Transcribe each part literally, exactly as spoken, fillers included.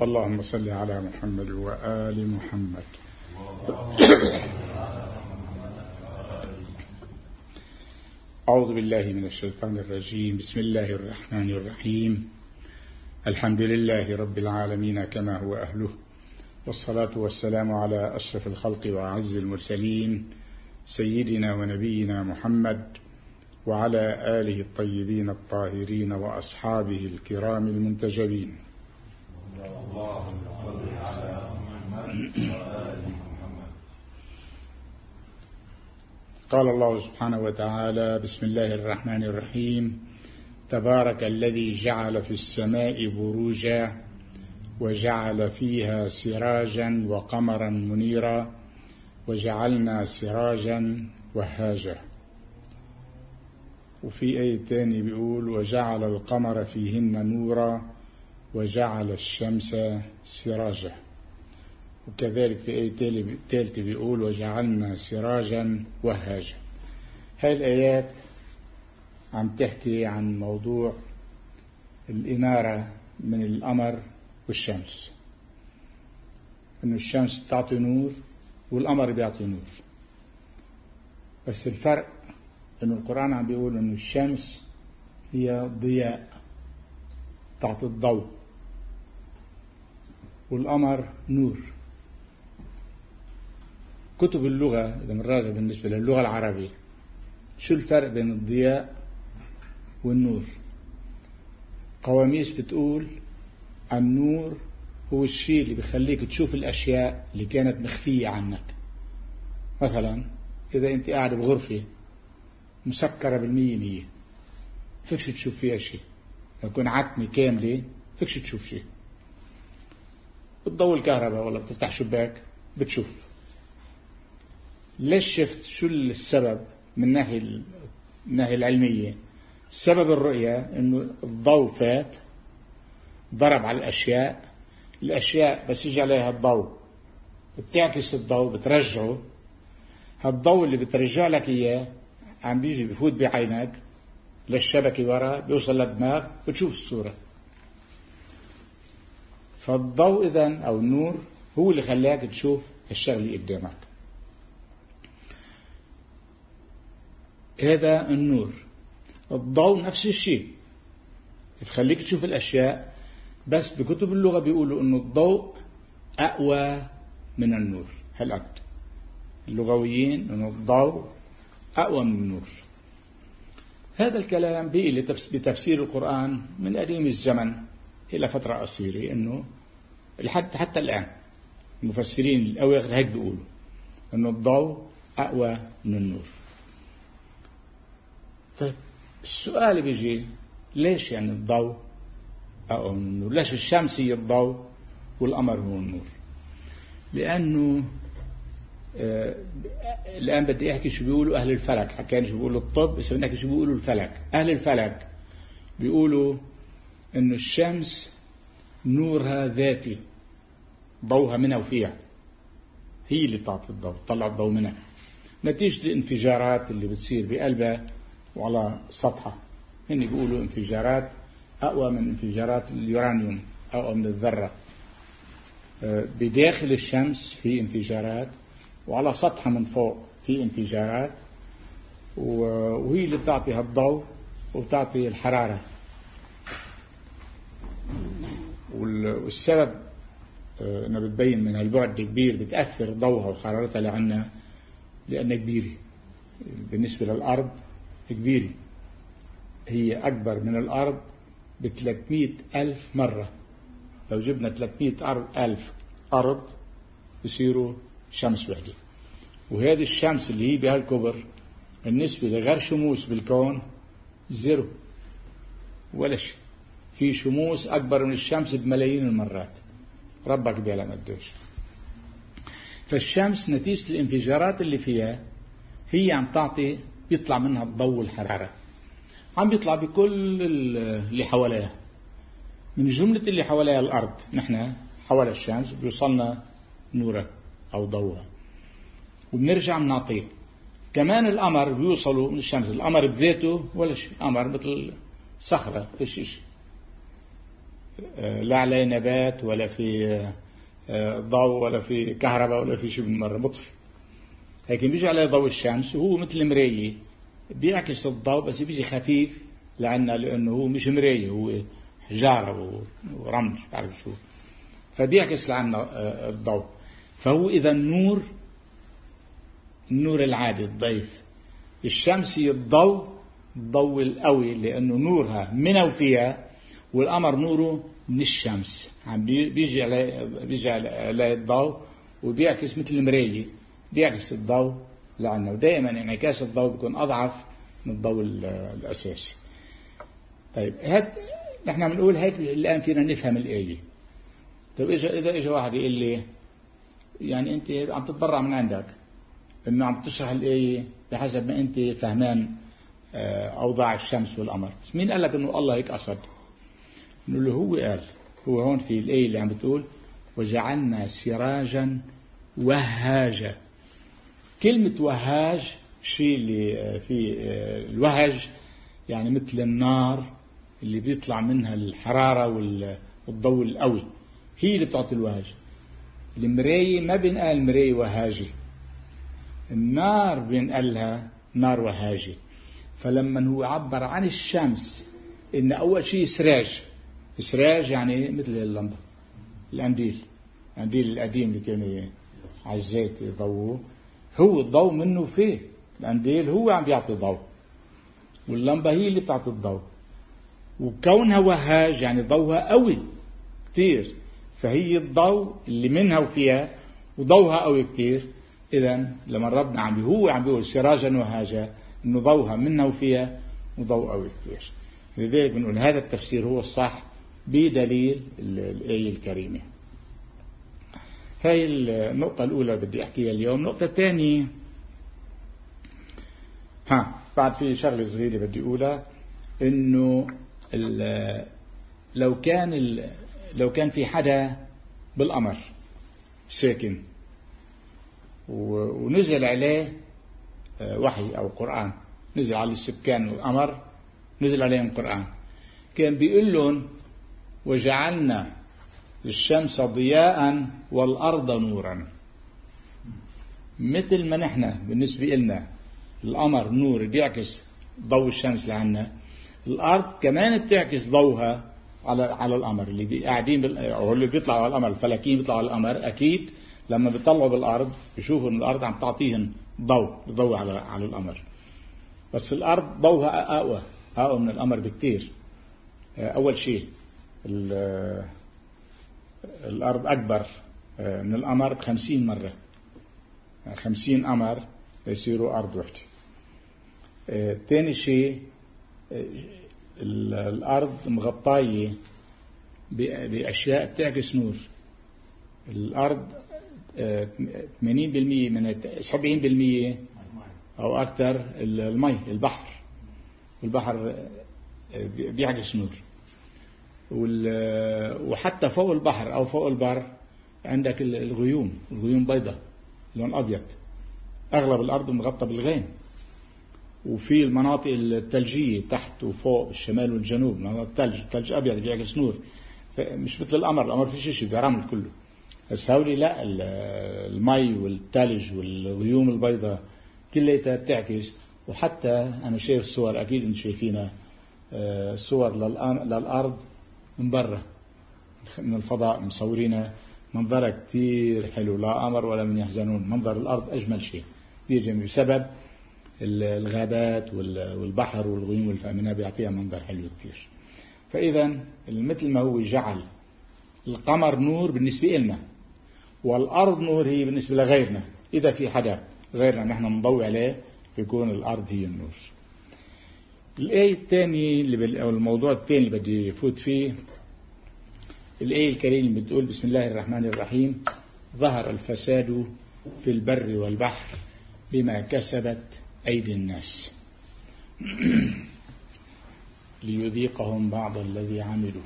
اللهم صل على محمد وآل محمد. أعوذ بالله من الشيطان الرجيم. بسم الله الرحمن الرحيم. الحمد لله رب العالمين كما هو أهله، والصلاة والسلام على أشرف الخلق وأعز المرسلين سيدنا ونبينا محمد وعلى آله الطيبين الطاهرين وأصحابه الكرام المنتجبين. اللهم صل على محمد وآل محمد. قال الله سبحانه وتعالى: بسم الله الرحمن الرحيم. تبارك الذي جعل في السماء بروجا وجعل فيها سراجا وقمرا منيرا وجعلنا سراجا وهاجا. وفي آية تاني بيقول: وجعل القمر فيهن نورا وجعل الشمس سراجا. وكذلك في آية ثالثة بيقول: وجعلنا سراجا وهاجا. هاي الآيات عم تحكي عن موضوع الإنارة من القمر والشمس، إنه الشمس بتعطي نور والقمر بيعطي نور. بس الفرق إنه القرآن عم بيقول إنه الشمس هي ضياء تعطي الضوء، والقمر نور. كتب اللغة إذا بنراجع بالنسبة للغة العربية شو الفرق بين الضياء والنور؟ قواميس بتقول النور هو الشيء اللي بيخليك تشوف الأشياء اللي كانت مخفية عنك. مثلا إذا أنت قاعد بغرفة مسكرة بالمية مية فيكش تشوف فيها شيء، يكون عتمة كاملة فيكش تشوف شيء. بتضوي الكهرباء ولا بتفتح شباك بتشوف. ليش شفت؟ شو السبب من الناحية الناحية العلمية؟ سبب الرؤية إنه الضوء فات ضرب على الأشياء، الأشياء بس يجي عليها الضوء بتعكس الضوء بترجعه. هالضوء اللي بترجع لك إياه عم بيجي بفوت بعينك للشبكة ورا، بيوصل للدماغ بتشوف الصورة. فالضوء إذن أو النور هو اللي خلاك تشوف الشغلة قدامك. هذا النور. الضوء نفس الشيء بخليك تشوف الأشياء، بس بكتب اللغة بيقولوا إنه الضوء أقوى من النور. هالقد اللغويين إنه الضوء أقوى من النور. هذا الكلام بيقي بتفسير القرآن من قديم الزمن إلى فترة قصيرة، إنه لحد حتى الآن المفسرين الأواخر هيك بيقولوا إنه الضوء أقوى من النور. طيب السؤال بيجي: ليش يعني الضوء أقوى من النور؟ ليش الشمس هي الضوء والقمر هو النور؟ لأنه آه الآن بدي أحكي شو بيقولوا أهل الفلك. حكينا شو بيقولوا الطب، بس بدي أحكي شو بيقولوا الفلك. أهل الفلك بيقولوا إنه الشمس نورها ذاتي، ضوءها منها وفيها، هي اللي بتعطي الضوء، تطلع الضوء منها نتيجة الانفجارات اللي بتصير بقلبها وعلى سطحها. هن بيقولوا انفجارات أقوى من انفجارات اليورانيوم، أقوى من الذرة. بداخل الشمس في انفجارات، وعلى سطحها من فوق في انفجارات، وهي اللي بتعطي هالضوء وبتعطي الحرارة. والسبب انه بتبين من هالبعد كبير بتأثر ضوءها وحرارتها لعنا، لأنها كبيرة بالنسبة للأرض. كبيرة، هي أكبر من الأرض بثلاثمئة ألف مرة. لو جبنا ثلاثمئة ألف أرض يصيروا شمس وحدة. وهذه الشمس اللي هي بهالكبر بالنسبة لغير شموس بالكون زيرو ولا شيء. في شموس أكبر من الشمس بملايين المرات، ربك بيعلم قديش. فالشمس نتيجة الانفجارات اللي فيها هي عم تعطي، بيطلع منها الضوء والحرارة، عم بيطلع بكل اللي حواليها. من جملة اللي حواليها الأرض، نحن حول الشمس بيوصلنا نورها أو ضوءها وبنرجع بنعطيه. كمان القمر بيوصلوا من الشمس. القمر بذاته ولا شيء، قمر مثل صخرة فيش شيء. لا عليه نبات ولا في ضوء ولا في كهرباء ولا في شيء بالمرة، مطفي. لكن بيجي عليه ضوء الشمس وهو مثل مراية بيعكس الضوء، بس بيجي خفيف لعنا لأنه هو مش مراية، هو حجارة ورمل بعرف شو، فبيعكس لعنا الضوء. فهو إذا النور النور العادي الضعيف، الشمس الضوء الضوء القوي لأنه نورها منه وفيها، والقمر نوره من الشمس عم بيجي عليه بيجي عليه الضوء وبيعكس مثل المراية، بيعكس الضوء لعنا، ودائما انعكاس الضوء بيكون أضعف من الضوء الأساسي. طيب هاد نحن بنقول هيك الآن فينا نفهم الآية. طيب إذا إذا إجا واحد يقول لي يعني أنت عم تتبرع من عندك إنه عم تشرح الآية بحسب ما أنت فهمان أوضاع الشمس والقمر، مين قال لك إنه الله هيك قصد؟ نقول له هو قال، هو هون في الآية اللي عم بتقول وجعلنا سراجا وهاجا. كلمة وهاج شيء اللي في الوهج يعني مثل النار اللي بيطلع منها الحرارة والضوء القوي، هي اللي بتعطي الوهج. المراية ما بنقال مراية وهاجة، النار بنقالها نار وهاجة. فلما هو عبر عن الشمس إن أول شيء سراج، سراج يعني مثل اللمبة القنديل، القنديل القديم اللي كانوا على الزيت يضووه، هو الضوء منه فيه، القنديل هو عم بيعطي ضوء واللمبة هي اللي بتعطي الضوء. وكونها وهاج يعني ضوءها قوي كتير، فهي الضوء اللي منها وفيها وضوءها قوي كتير. إذن لما ربنا عم هو عم بيقول سراجا وهاجا إنه ضوءها منها وفيها وضوء قوي كتير. لذلك بنقول هذا التفسير هو الصح بدليل الآية الكريمة. هاي النقطة الأولى بدي أحكيها اليوم. النقطة الثانية، ها بعد في شغلة صغيرة بدي أقولها، إنه لو كان لو كان في حدا بالقمر ساكن ونزل عليه وحي أو قرآن، نزل على السكان القمر نزل عليهم قرآن، كان بيقول لهم وجعلنا الشمس ضياء والأرض نورا. مثل ما نحن بالنسبة لنا القمر نور بيعكس ضوء الشمس لعنا، الأرض كمان بتعكس ضوءها على على القمر. اللي قاعدين بال... أو اللي بيطلعوا على القمر، الفلكيين بيطلعوا على القمر، أكيد لما بيطلعوا بالأرض بيشوفوا إن الأرض عم تعطيهم ضوء ضوء على على القمر. بس الأرض ضوءها أقوى أقوى من القمر بكتير. أول شيء الأرض أكبر من القمر بخمسين مرة، خمسين قمر يصيروا أرض واحدة. ثاني شيء الأرض مغطاية بأشياء بتعكس نور. الأرض ثمانين بالمئة من سبعين بالمئة أو أكثر المي، البحر والبحر بيعكس نور. وحتى فوق البحر أو فوق البر عندك الغيوم، الغيوم بيضاء لون أبيض، أغلب الأرض مغطى بالغيم. وفي المناطق الثلجية تحت وفوق الشمال والجنوب مناطق الثلج، الثلج أبيض بيعكس نور، مش مثل القمر، القمر في شيء بيعمل كله. بس هولي لا، المي والثلج والغيوم البيضاء كلها بتعكس. وحتى أنا شايف الصور، أكيد أنتم شايفينها، صور للأرض من برا من الفضاء مصورينها، منظرها كتير حلو، لا قمر ولا من يحزنون، منظر الأرض أجمل شيء دي جميل، بسبب الغابات والبحر والغيوم والفأمنة بيعطيها منظر حلو كتير. فإذا مثل ما هو جعل القمر نور بالنسبة لنا والأرض نور هي بالنسبة لغيرنا، إذا في حدا غيرنا نحن نضوي عليه يكون الأرض هي النور. الآية الثانية اللي أو الموضوع الثاني اللي بدي يفوت فيه الآية الكريمة بتقول بسم الله الرحمن الرحيم ظهر الفساد في البر والبحر بما كسبت أيدي الناس ليذيقهم بعض الذي عملوا.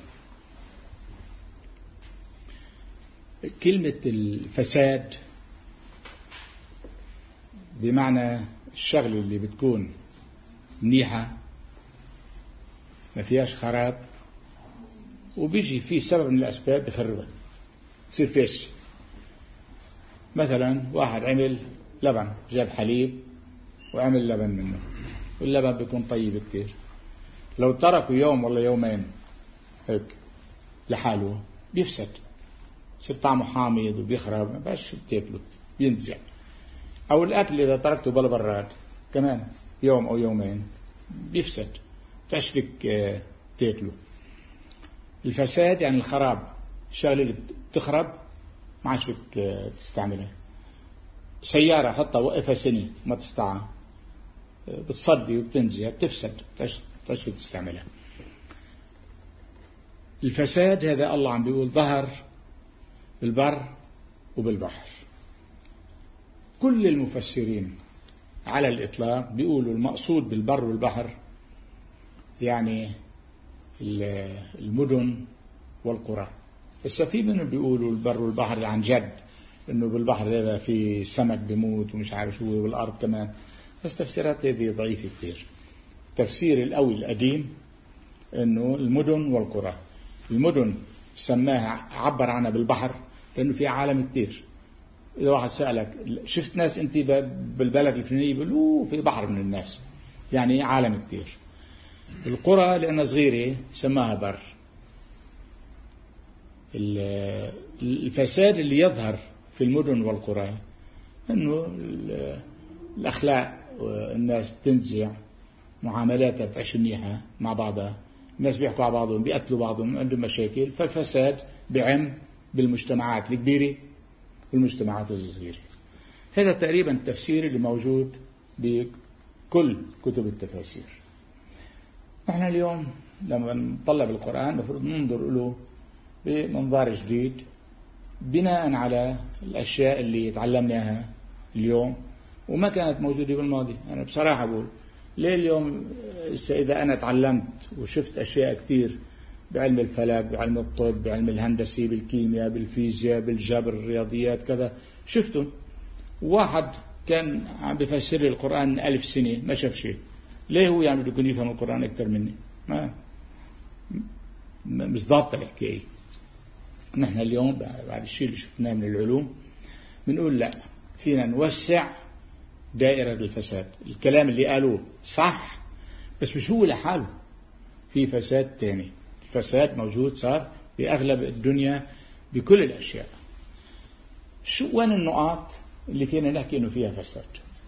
كلمة الفساد بمعنى الشغل اللي بتكون منيحة ما فيهاش خراب وبيجي في سبب من الأسباب بخربها تصير فيش. مثلا واحد عمل لبن، جاب حليب وعمل لبن منه، واللبن بيكون طيب كتير، لو تركوا يوم ولا يومين هيك لحاله بيفسد، يصير طعمه حامض وبيخرب، ما بقاش بتاكله بينزع. أو الأكل إذا تركته بلا براد كمان يوم أو يومين بيفسد، تشفك تاكله. الفساد يعني الخراب، الشغلة اللي بتخرب ما عادش بدك تستعملها. سيارة حطها وقفها سنة ما تستعمل، بتصدي وبتنزل بتفسد، تشفك تستعملها. الفساد هذا الله عم بيقول ظهر بالبر وبالبحر. كل المفسرين على الإطلاق بيقولوا المقصود بالبر والبحر يعني المدن والقرى. هسه في منهم بيقولوا البر والبحر عن جد، انه بالبحر هذا في سمك بيموت ومش عارف شو، والارض كمان، بس تفسيرات هذه ضعيفة كثير. تفسير القوي القديم انه المدن والقرى. المدن سماها عبر عنها بالبحر لانه في عالم كثير. اذا واحد سألك شفت ناس انت بالبلد الفلاني، بيقولوا في بحر من الناس، يعني عالم كثير. القرى لأنها صغيرة سماها بر. الفساد اللي يظهر في المدن والقرى أنه الأخلاق، الناس بتنزع، معاملاتها بتعيش منيحة مع بعضها، الناس بيحكوا على بعضهم، بيقتلوا بعضهم، عندهم مشاكل، فالفساد بعم بالمجتمعات الكبيرة والمجتمعات الصغيرة. هذا تقريبا التفسير اللي موجود بكل كتب التفاسير. نحن اليوم لما نطلع بالقرآن المفروض ننظر له بمنظار جديد بناء على الأشياء اللي تعلمناها اليوم وما كانت موجودة بالماضي. أنا بصراحة بقول ليه اليوم إذا أنا تعلمت وشفت أشياء كتير بعلم الفلك، بعلم الطب، بعلم الهندسي، بالكيمياء، بالفيزياء، بالجبر، الرياضيات، كذا شفتهم، واحد كان عم بفسر لي القرآن من ألف سنة ما شاف شيء، ليه هو يعني بده يكون يفهم القرآن أكثر مني؟ ما مش ضابط الحكاية. نحن اليوم بعد الشيء اللي شفناه من العلوم بنقول لا، فينا نوسع دائرة الفساد. الكلام اللي قالوه صح بس مش هو لحاله، في فساد تاني. الفساد موجود صار بأغلب الدنيا بكل الأشياء. شو وين النقاط اللي فينا نحكي إنه فيها فساد؟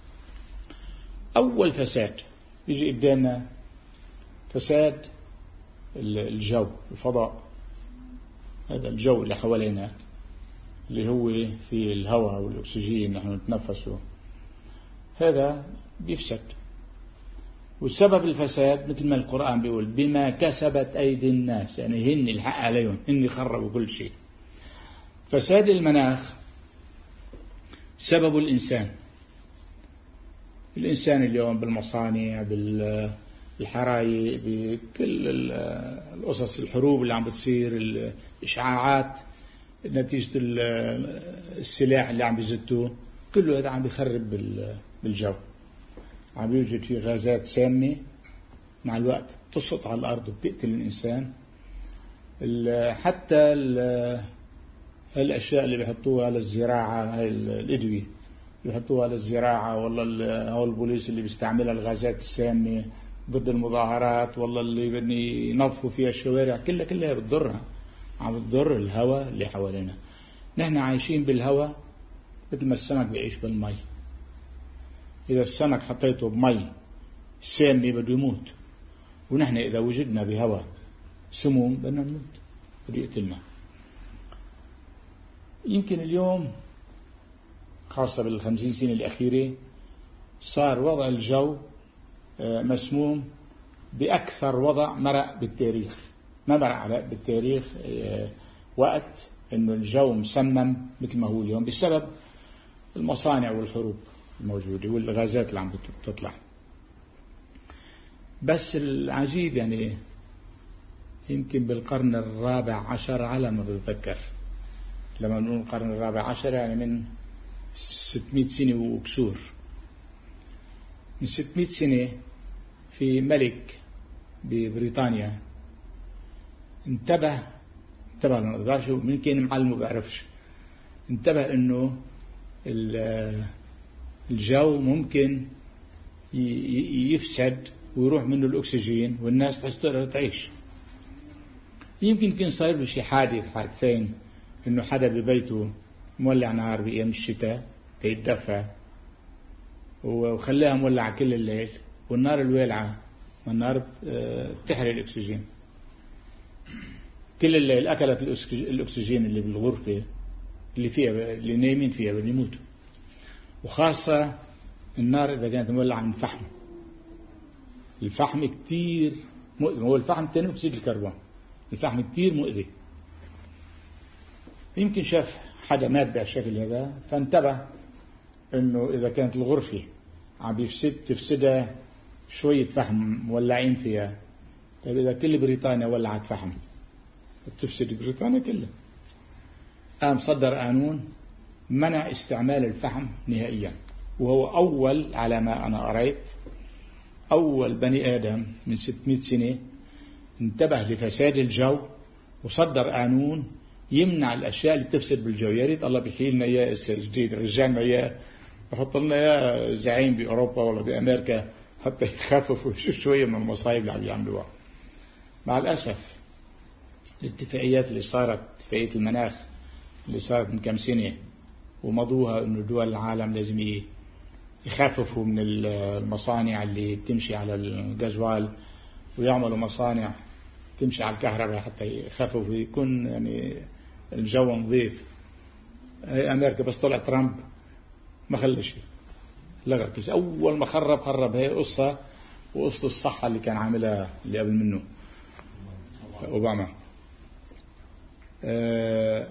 أول فساد يجي قدامنا فساد الجو، الفضاء، هذا الجو اللي حوالينا اللي هو في الهواء والأكسجين نحن نتنفسه، هذا بيفسد. والسبب الفساد مثل ما القرآن بيقول بما كسبت أيدي الناس، يعني هن الحق عليهم، هن خربوا كل شيء. فساد المناخ سبب الإنسان. الإنسان اليوم بالمصانع، بالحرايق، بكل القصص، الحروب اللي عم بتصير، الإشعاعات نتيجة السلاح اللي عم بيزتوه، كله هذا عم بيخرب بالجو، عم يوجد فيه غازات سامة مع الوقت تسقط على الأرض وبتقتل الإنسان. حتى الأشياء اللي بيحطوها للزراعة، هاي الأدوية بيحطوها للزراعة، والله هو البوليس اللي بيستعملها الغازات السامة ضد المظاهرات، والله اللي بدني ينظفوا فيها الشوارع، كلها كلها بتضرها، عم بتضر الهواء اللي حوالينا. نحن عايشين بالهواء مثل ما السمك بيعيش بالمي. إذا السمك حطيته بمي سامة بده يموت، ونحن إذا وجدنا بهواء سموم بدنا نموت، بده يقتلنا. يمكن اليوم خاصة بالخمسين سنة الأخيرة صار وضع الجو مسموم بأكثر وضع مرق بالتاريخ. ما مرق على بالتاريخ وقت إنه الجو مسمم مثل ما هو اليوم بسبب المصانع والحروب الموجودة والغازات اللي عم بتطلع. بس العجيب يعني يمكن بالقرن الرابع عشر على ما بتذكر، لما نقول القرن الرابع عشر يعني من ستمائة سنة وكسور، من ستمائة سنة في ملك ببريطانيا انتبه انتبه للنقطة، شو مين كان معلم ما بعرفش، انتبه إنه الجو ممكن يفسد ويروح منه الأكسجين والناس تقدر تعيش. يمكن يكون صاير له شيء حادث حادثين، إنه حدا ببيته مولع نار بأيام الشتاء تيتدفى وخلاها مولعة كل الليل، والنار الوالعة والنار بتحرق الأكسجين كل الليل، أكلت الأكسجين اللي بالغرفة اللي فيها اللي نايمين فيها بيموتوا. وخاصة النار إذا كانت مولعة من فحم، الفحم كتير مؤذي، هو الفحم ثاني أكسيد الكربون، الفحم كتير مؤذي. يمكن شاف حدا مات بالشكل هذا فانتبه إنه إذا كانت الغرفة عم يفسد تفسدها شوية فحم مولعين فيها. طيب إذا كل بريطانيا ولعت فحم تفسد بريطانيا كلها. قام صدر قانون منع استعمال الفحم نهائيا، وهو أول على ما أنا قريت أول بني آدم من ستمائة سنة انتبه لفساد الجو وصدر قانون يمنع الأشياء اللي تفسد بالجو. يا ريت الله بيحيي لنا إياه جديد، رجعنا إياه بحط لنا إياه زعيم بأوروبا ولا بأمريكا حتى يخففوا شوية من المصايب اللي عم يعملوها. مع الأسف الاتفاقيات اللي صارت، اتفاقية المناخ اللي صارت من كم سنة ومضوها إنه دول العالم لازم يخففوا من المصانع اللي بتمشي على الغازوال ويعملوا مصانع تمشي على الكهرباء حتى يخففوا ويكون يعني الجو نظيف. أمريكا بس طلع ترامب ما خلى شيء، لغى كل شيء. أول ما خرب خرب هي قصة، وقصة الصحة اللي كان عاملها اللي قبل منه أوباما. أه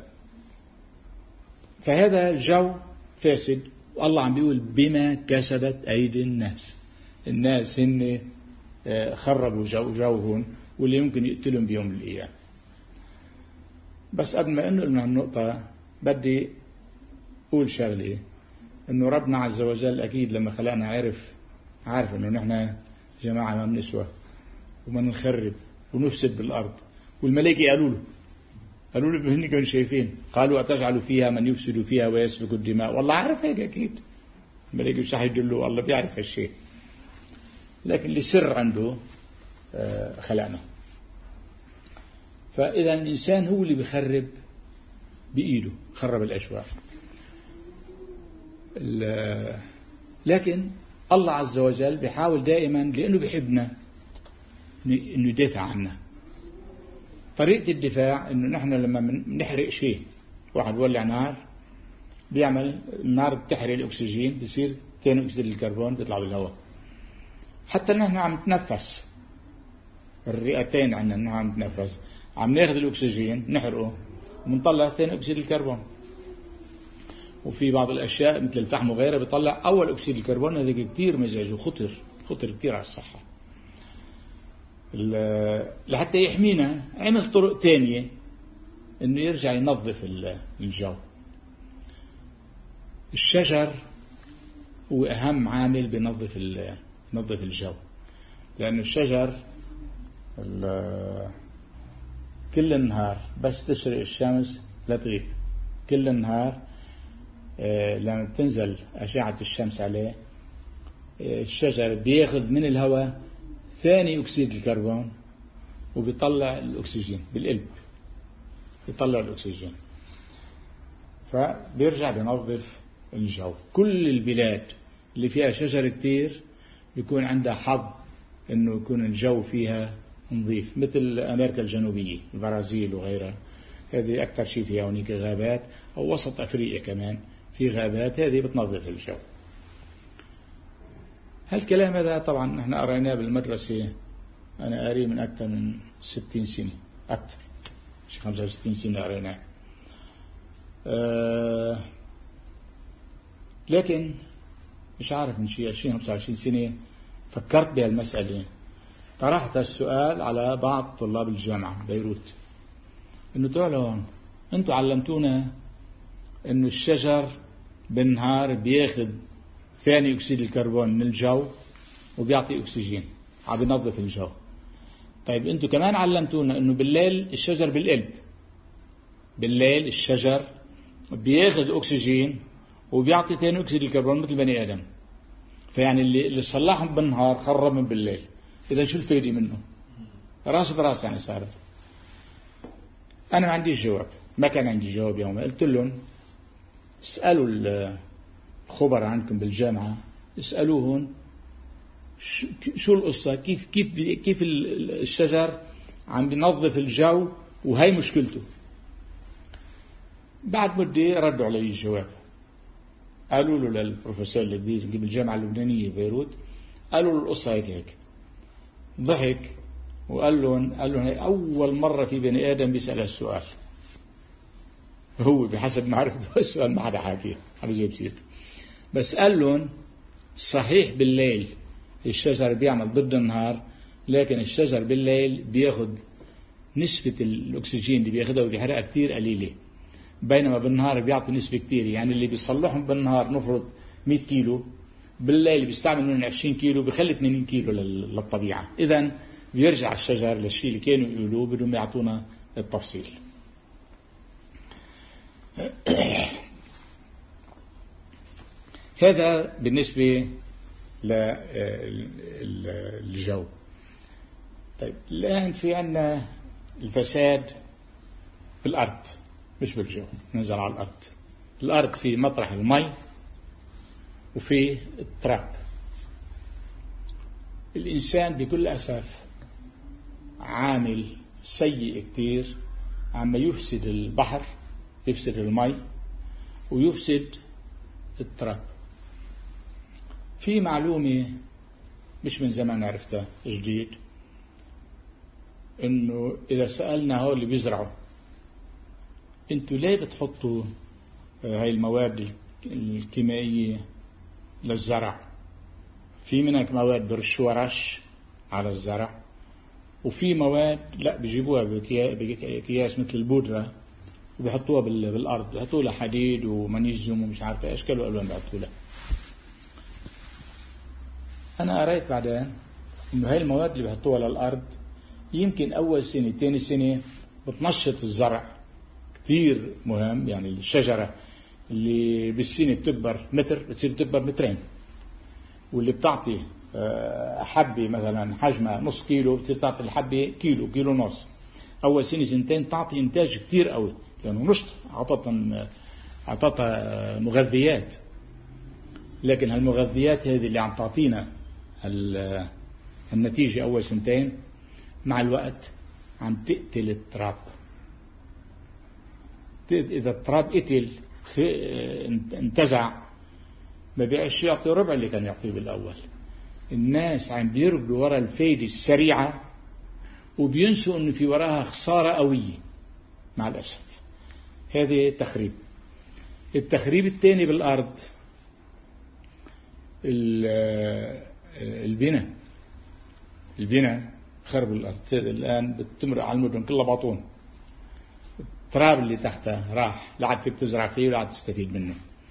فهذا الجو فاسد، والله عم بيقول بما كسبت أيدي الناس. الناس هن خربوا جو جوهم واللي يمكن يقتلهم بيوم من الأيام. بس قبل ما أنقل من النقطة بدي أقول شغلة، أنه ربنا عز وجل أكيد لما خلقنا عرف عارف أنه نحن جماعة ما بنسوى وما نخرب ونفسد بالأرض. والملائكة قالوا له قالوا له بهن كانوا شايفين، قالوا أتجعل فيها من يفسد فيها ويسفك الدماء. والله عارف هيك أكيد، الملائكة مش يدلوا، الله بيعرف هالشيء، لكن اللي سر عنده خلقنا. فإذا الإنسان هو اللي بيخرب بإيده، خرب الأشواء. لكن الله عز وجل بيحاول دائما لأنه بيحبنا إنه يدافع عنا. طريقة الدفاع إنه نحن لما نحرق شيء، واحد ولع نار بيعمل النار بتحرق الأكسجين، بيصير ثاني أكسيد الكربون بيطلع بالهواء. حتى نحن عم نتنفس، الرئتين عندنا عم نتنفس، عم ناخذ الأكسجين نحرقه ومنطلع ثاني أكسيد الكربون. وفي بعض الأشياء مثل الفحم وغيرها بيطلع أول أكسيد الكربون، هذا كتير مزعج وخطر خطر كتير على الصحة. لحتى يحمينا عمل طرق تانية إنه يرجع ينظف الجو. الشجر هو أهم عامل بينظف ينظف الجو، لأن الشجر كل النهار بس تشرق الشمس لا تغيب، كل النهار لما تنزل أشعة الشمس عليه الشجر بياخذ من الهواء ثاني أكسيد الكربون وبيطلع الأكسجين بالقلب، بيطلع الأكسجين فبيرجع بينظف الجو. كل البلاد اللي فيها شجر كتير بيكون عندها حظ إنه يكون الجو فيها نظيف، مثل أمريكا الجنوبية، البرازيل وغيرها، هذه أكثر شيء فيها هناك غابات، أو وسط أفريقيا كمان في غابات، هذه بتنظف الجو. هالكلام هذا طبعا نحن قرأناه بالمدرسة، أنا قاري من أكثر من ستين سنة، أكثر شي خمسة وستين سنة قرأناه. أه لكن مش عارف من شي عشرين خمسة وعشرين سنة فكرت بهالمسألة، طرحت السؤال على بعض طلاب الجامعة بيروت، إنه تعالوا هون أنتوا علمتونا إنه الشجر بالنهار بياخد ثاني أكسيد الكربون من الجو وبيعطي أكسجين عم بينظف الجو. طيب أنتوا كمان علمتونا إنه بالليل الشجر بالقلب بالليل الشجر بياخذ أكسجين وبيعطي ثاني أكسيد الكربون مثل بني آدم. فيعني اللي اللي صلحهم بالنهار خرب من بالليل. إذا شو الفائدة منه؟ راس براس يعني صارت. أنا ما عنديش جواب، ما كان عندي جواب يوم. قلت لهم اسألوا الخبراء عندكم بالجامعة، اسألوهم شو القصة، كيف كيف كيف الشجر عم بينظف الجو وهي مشكلته. بعد مدة ردوا علي الجواب، قالوا له للبروفيسور اللي بيجي بالجامعة اللبنانية بيروت، قالوا له القصة هيك هيك. ضحك وقال لهم قال لهم هي أول مرة في بني آدم بيسأل هالسؤال. هو بحسب معرفته السؤال ما حدا حاكيه، حدا جايب سيرته. بس قال لهم صحيح بالليل الشجر بيعمل ضد النهار، لكن الشجر بالليل بياخد نسبة الأكسجين اللي بياخدها وبيحرقها كتير قليلة، بينما بالنهار بيعطي نسبة كتير. يعني اللي بيصلحهم بالنهار نفرض مئة كيلو، بالليل بيستعمل من عشرين كيلو، بيخلي ثمانين كيلو للطبيعة. إذن بيرجع الشجر للشيء اللي كانوا يقولوه بدون ما يعطونا التفصيل. هذا بالنسبة للجو. طيب الآن في عنا الفساد بالأرض، مش بالجو، ننزل على الأرض. الأرض في مطرح المي وفي التراب. الإنسان بكل أسف عامل سيء كتير، عم يفسد البحر، يفسد المي ويفسد التراب. في معلومة مش من زمان عرفتها جديد، إنه إذا سألنا هؤلاء اللي بيزرعوا أنتوا ليه بتحطوا هاي المواد الكيميائية للزرع؟ في منها مواد برشوها رش على الزرع، وفي مواد لا بيجيبوها بأكياس مثل البودرة وبيحطوها بالأرض، بيحطوا لها حديد ومغنيسيوم ومش عارفة أشكال وألوان بيحطوا لها. أنا قريت بعدين إنه هاي المواد اللي بيحطوها للأرض يمكن أول سنة تاني سنة بتنشط الزرع كتير مهم. يعني الشجرة اللي بالسنة بتكبر متر بتصير تكبر مترين، واللي بتعطي حبة مثلا حجمها نص كيلو بتصير تعطي الحبة كيلو كيلو نص. أول سنة سنتين تعطي إنتاج كتير قوي لأنه نشط، عطتها عطتها مغذيات. لكن هالمغذيات هذه اللي عم تعطينا النتيجة أول سنتين مع الوقت عم تقتل التراب. إذا التراب قتل انتزع ما بيعش يعطي ربع اللي كان يعطيه بالأول. الناس عم بيركضوا وراء الفايدة السريعة وبينسوا إنه في وراها خسارة قوية مع الأسف. هذه تخريب. التخريب الثاني بالأرض البناء. البناء خرب الأرض. هذا الآن بتمرق على المدن كلها باطون. التراب اللي تحتها راح، لا عاد فيك تزرع فيه ولا عاد تستفيد منه.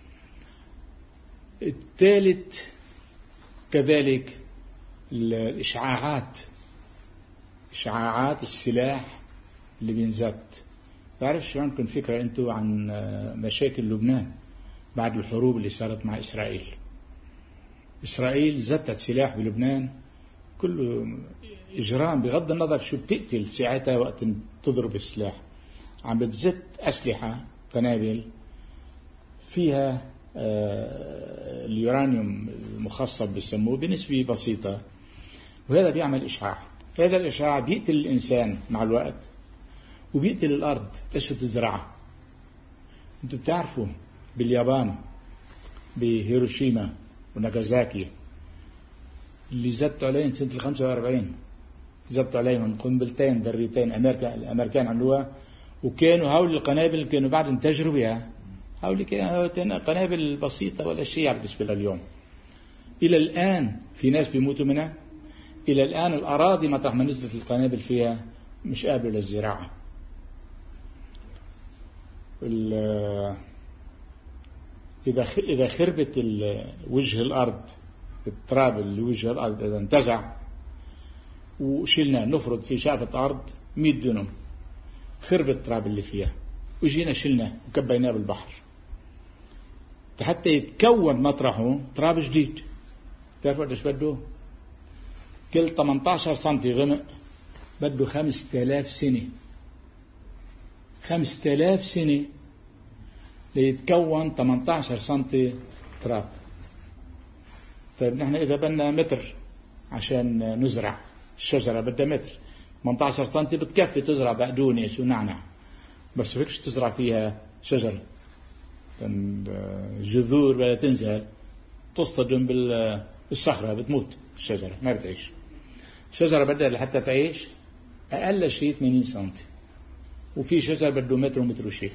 الثالث كذلك الإشعاعات، إشعاعات السلاح اللي بينزت. بعرف شو عندكم فكرة أنتوا عن مشاكل لبنان بعد الحروب اللي صارت مع إسرائيل؟ إسرائيل زتت سلاح بلبنان كله إجرام، بغض النظر شو بتقتل ساعتها وقت تضرب السلاح. عم بتزت أسلحة قنابل فيها اليورانيوم المخصب بيسموه بنسبة بسيطة، وهذا بيعمل إشعاع. هذا الإشعاع بيقتل الإنسان مع الوقت وبيقتل الأرض تشو تزرعها. أنتوا بتعرفوا باليابان بهيروشيما وناغازاكي اللي زبطوا عليهم سنة الخمسة واربعين، زبطوا عليهم قنبلتين ذريتين أمريكا الأمريكان عملوها، وكانوا هول القنابل كانوا بعد انتجروا بها. هول كانوا قنابل بسيطة ولا شيء بالنسبة لليوم. إلى الآن في ناس بيموتوا منها. إلى الآن الأراضي مطرح ما نزلت القنابل فيها مش قابلة للزراعة. إذا إذا خربت وجه الأرض، التراب اللي وجه الأرض إذا انتزع وشلنا، نفرض في شافة أرض مئة دنم، خرب التراب اللي فيها، وجينا شلناه وكبيناه بالبحر حتى يتكون مطرحه تراب جديد. تعرفوا قديش بده؟ كل ثمانية عشر سنتي غمق بده خمسة آلاف سنة. خمسة آلاف سنة ليتكون ثمانية عشر سنتي تراب. طيب نحن إذا بدنا متر عشان نزرع الشجرة بدها متر، ثمانية عشر سنتي بتكفي تزرع بقدونس ونعنع، بس فيكش تزرع فيها شجرة. الجذور بدها تنزل تصطدم بالصخرة بتموت الشجرة ما بتعيش. الشجرة بدها لحتى تعيش أقل شيء ثمانين سنتي، وفي شجر بده متر ومتر وشيء.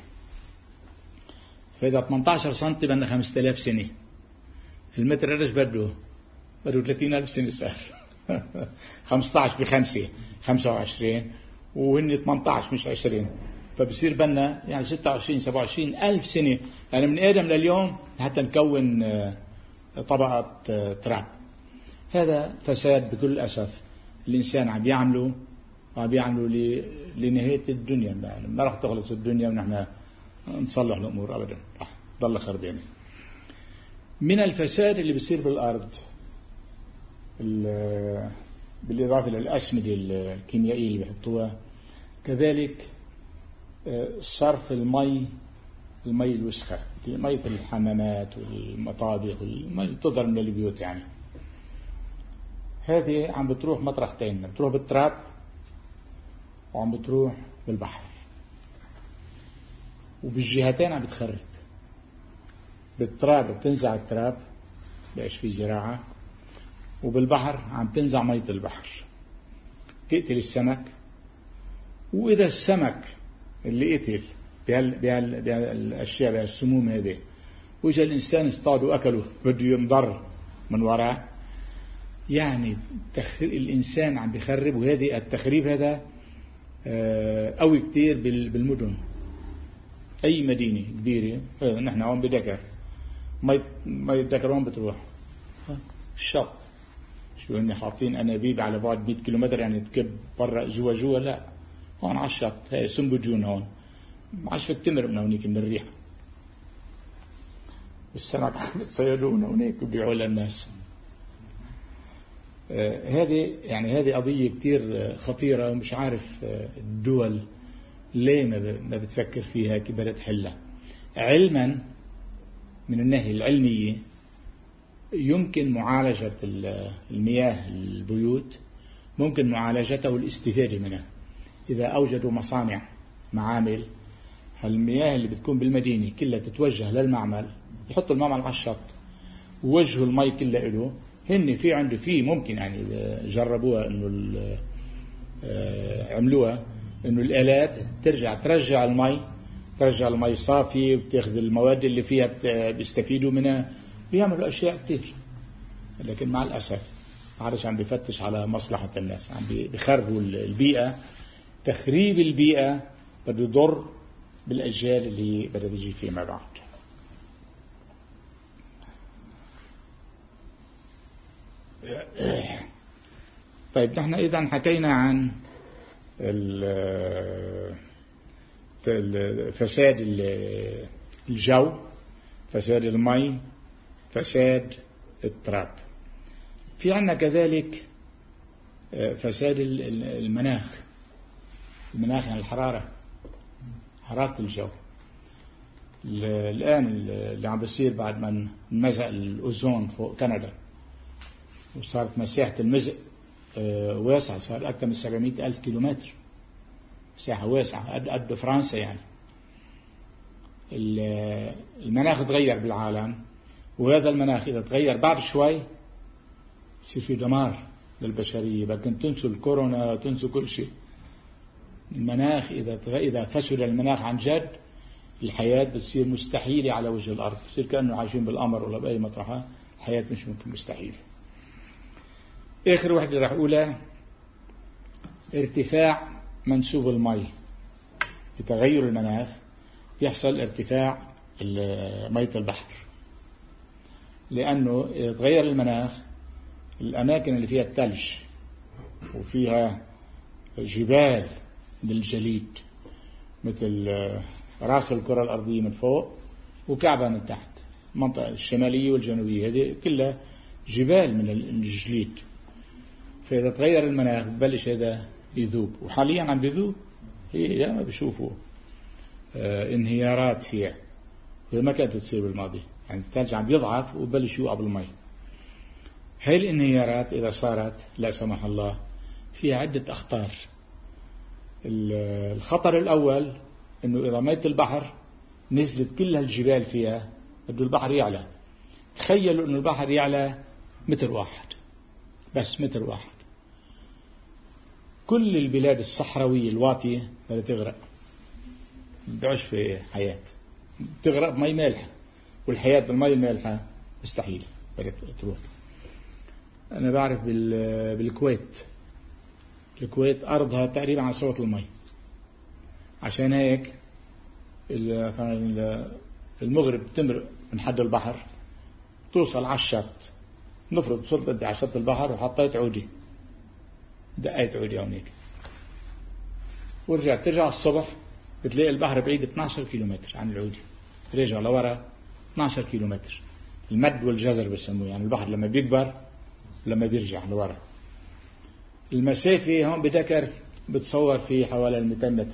فإذا ثمانية عشر سنتي بدنا خمسة آلاف سنة. المتر قديش بده؟ بده ثلاثين ألف سنة صار. خمسة عشر بخمسة خمسة وعشرين، وهن ثمانية عشر مش عشرين، فبصير بدنا يعني ستة وعشرين سبعة وعشرين ألف سنة يعني من آدم لليوم حتى نكون طبقة تراب. هذا فساد بكل أسف الإنسان عم يعمله عم يعمله لنهاية الدنيا. ما راح تخلص الدنيا ونحن نصلح الأمور أبدا، راح ضل خربانة. من الفساد اللي بيصير بالأرض بالإضافة للأسمدة الكيميائية اللي بيحطوها، كذلك صرف المي المي الوسخة، مية الحمامات والمطابخ والمي تظهر من البيوت. يعني هذه عم بتروح مطرحتين، بتروح بالتراب وعم بتروح بالبحر، وبالجهتين عم بتخرب. بالتراب بتنزع التراب بقاش في زراعة، وبالبحر عم تنزع مية البحر تقتل السمك. وإذا السمك اللي قتل بهال بهال بهالأشياء بهالسموم هذه وإجا الإنسان اصطاد وأكله بده ينضر من وراء، يعني الإنسان عم بيخرب. وهذه التخريب هذا قوي كتير بالمدن. أي مدينة كبيرة، نحن هون بدكر مي مي دكر وين بتروح؟ الشط. شو هن حاطين أنابيب على بعد مئة كيلومتر يعني تكب برا جوا جوا؟ لا، هون على الشط. هاي سنبجون هون ما عادش فيك تمر من هونيك من الريح. السمك عم بتصيدون هونيك وبيعوا للناس. آه هذه يعني هذه قضية كتير خطيرة، ومش عارف آه الدول ليه ما بتفكر فيها كيف بدها تحلها. علما من الناحية العلمية يمكن معالجة المياه البيوت، ممكن معالجتها والاستفادة منها إذا أوجدوا مصانع معامل. هالمياه اللي بتكون بالمدينة كلها تتوجه للمعمل، يحطوا المعمل على الشط ووجهوا المي كلها له. هن في عنده في ممكن يعني جربوها إنه عملوها إنه الآلات ترجع ترجع المي ترجع المي صافي، وبتاخذ المواد اللي فيها بيستفيدوا منها، بيعملوا أشياء كتير. لكن مع الأسف عارش عم بيفتش على مصلحة الناس، عم بيخربوا البيئة. تخريب البيئة بده يضر بالأجيال اللي بدها تيجي فيما بعد. طيب نحن إذا حكينا عن فساد الجو، فساد المي، فساد التراب. في عنا كذلك فساد المناخ. المناخ يعني الحرارة، حرارة الجو. الآن اللي عم بيصير بعد ما انمزق الأوزون فوق كندا وصارت مساحة المزق واسعة، صار أكثر من سبعمائة ألف كيلومتر، مساحة واسعة قد قد فرنسا. يعني المناخ تغير بالعالم، وهذا المناخ إذا تغير بعد شوي يصير في دمار للبشرية. لكن تنسوا الكورونا، تنسوا كل شيء. المناخ إذا إذا فسد المناخ عن جد، الحياة بتصير مستحيلة على وجه الأرض، بتصير كأنه عايشين بالقمر ولا بأي مطرحة. الحياة مش ممكن، مستحيل. آخر واحدة راح أقولها ارتفاع منسوب المي. بتغير المناخ يحصل ارتفاع مية البحر، لأنه إذا تغير المناخ الأماكن اللي فيها الثلج وفيها جبال من الجليد مثل راس الكرة الأرضية من فوق وكعبها من تحت، المنطقة الشمالية والجنوبية هذه كلها جبال من الجليد. فإذا تغير المناخ ببلش هذا يذوب، وحاليا عم بيذوب. هي ما بيشوفوا آه انهيارات فيها، وهي ما كانت تصير بالماضي، يعني الثلج عم يضعف وبلش يوقع بالمي. هاي الانهيارات إذا صارت لا سمح الله فيها عدة أخطار. الخطر الأول إنه إذا مية البحر نزلت كل هالجبال فيها، بده البحر يعلى. تخيلوا إنه البحر يعلى متر واحد، بس متر واحد، كل البلاد الصحراوية الواطية بدها تغرق، بدعش في حياة، تغرق بمي مالحة، والحياة بالمي المالحة مستحيل بدها تروح. أنا بعرف بالكويت، الكويت أرضها تقريبا على صوت المي، عشان هيك المغرب تمرق من حد البحر توصل على الشط. نفرض وصلت بدي على شط البحر وحطيت عودي، دقيت عودي هونيك ورجعت، ترجع الصبح بتلاقي البحر بعيد اثني عشر كيلومتر عن العودي، رجع لورا اثني عشر كيلومتر. المد والجزر بسموه، يعني البحر لما بيكبر لما بيرجع لورا. المسافة هون بدكر بتصور في حوالي مئتين متر،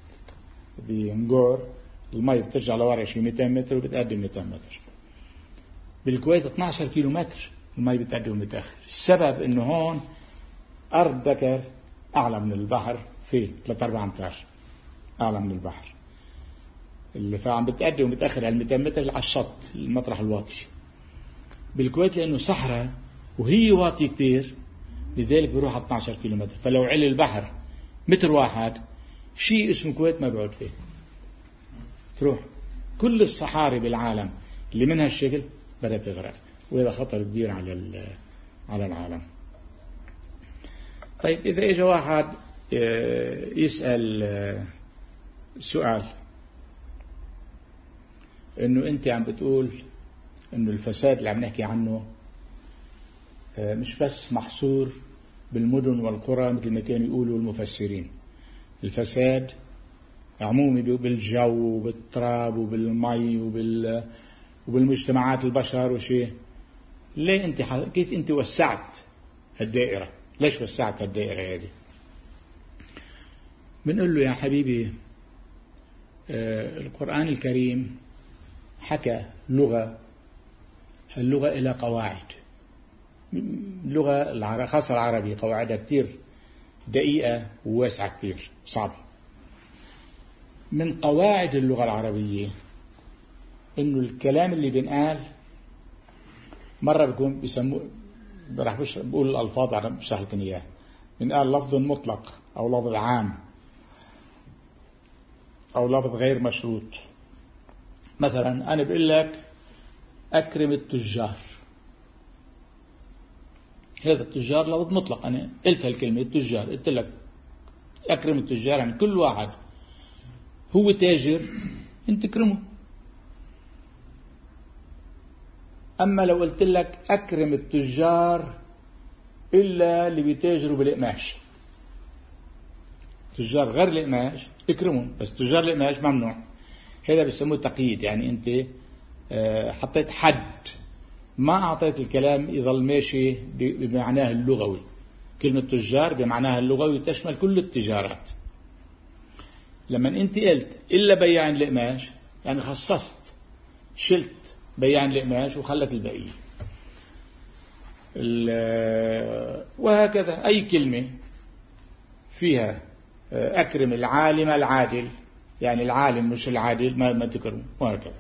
بنقور المي بترجع لورا شي مئتين متر وبتقدم مئتين متر. بالكويت اثني عشر كيلومتر المي بتقدم ومتأخر. السبب انه هون ارض دكر اعلى من البحر في ثلاثة أربعة أمتار اعلى من البحر، اللي فعم بتقدم ومتأخر على مئتين متر على الشط المطرح الواطي. بالكويت لانه صحراء وهي واطي كتير، لذلك بيروح اثني عشر كيلومتر. فلو علي البحر متر واحد شيء اسمه الكويت ما بيقعد فيه، تروح كل الصحاري بالعالم اللي منها الشكل بدها تغرق، وهذا خطر كبير على على العالم. طيب إذا إجا واحد يسأل سؤال إنه أنت عم بتقول إنه الفساد اللي عم نحكي عنه مش بس محصور بالمدن والقرى مثل ما كانوا يقولوا المفسرين، الفساد عمومي بالجو وبالتراب وبالمي وبال وبالمجتمعات البشر وشيء. ليه أنت ح... كيف أنت وسعت الدائرة؟ ليش وسعت الدائرة هذه؟ بنقول له يا حبيبي آه القرآن الكريم حكى لغة، اللغة إلى قواعد، اللغة العربية خاصة العربية قواعدها كتير دقيقة وواسعة كتير صعبة. من قواعد اللغة العربية إنه الكلام اللي بنقال مرة بيكون بيسموه، راح بش بقول الألفاظ على بشرح لكم إياه، بنقال لفظ مطلق أو لفظ عام أو لفظ غير مشروط. مثلا أنا بقول لك أكرم التجار، هذا التجار لفظ مطلق، أنا قلت هالكلمة التجار، قلت لك أكرم التجار، يعني كل واحد هو تاجر أنت تكرمه. أما لو قلت لك أكرم التجار إلا اللي بيتاجروا بالقماش، تجار غير القماش اكرمهم، بس تجار القماش ممنوع. هذا بيسموه تقييد، يعني أنت حطيت حد، ما أعطيت الكلام يظل ماشي بمعناه اللغوي. كلمة تجار بمعناها اللغوي تشمل كل التجارات. لما أنت قلت إلا بياعين القماش يعني خصصت، شلت بياعين القماش وخلت البقية. وهكذا أي كلمة فيها أكرم العالم العادل، يعني العالم مش العادل ما ما تكرمه، وهكذا.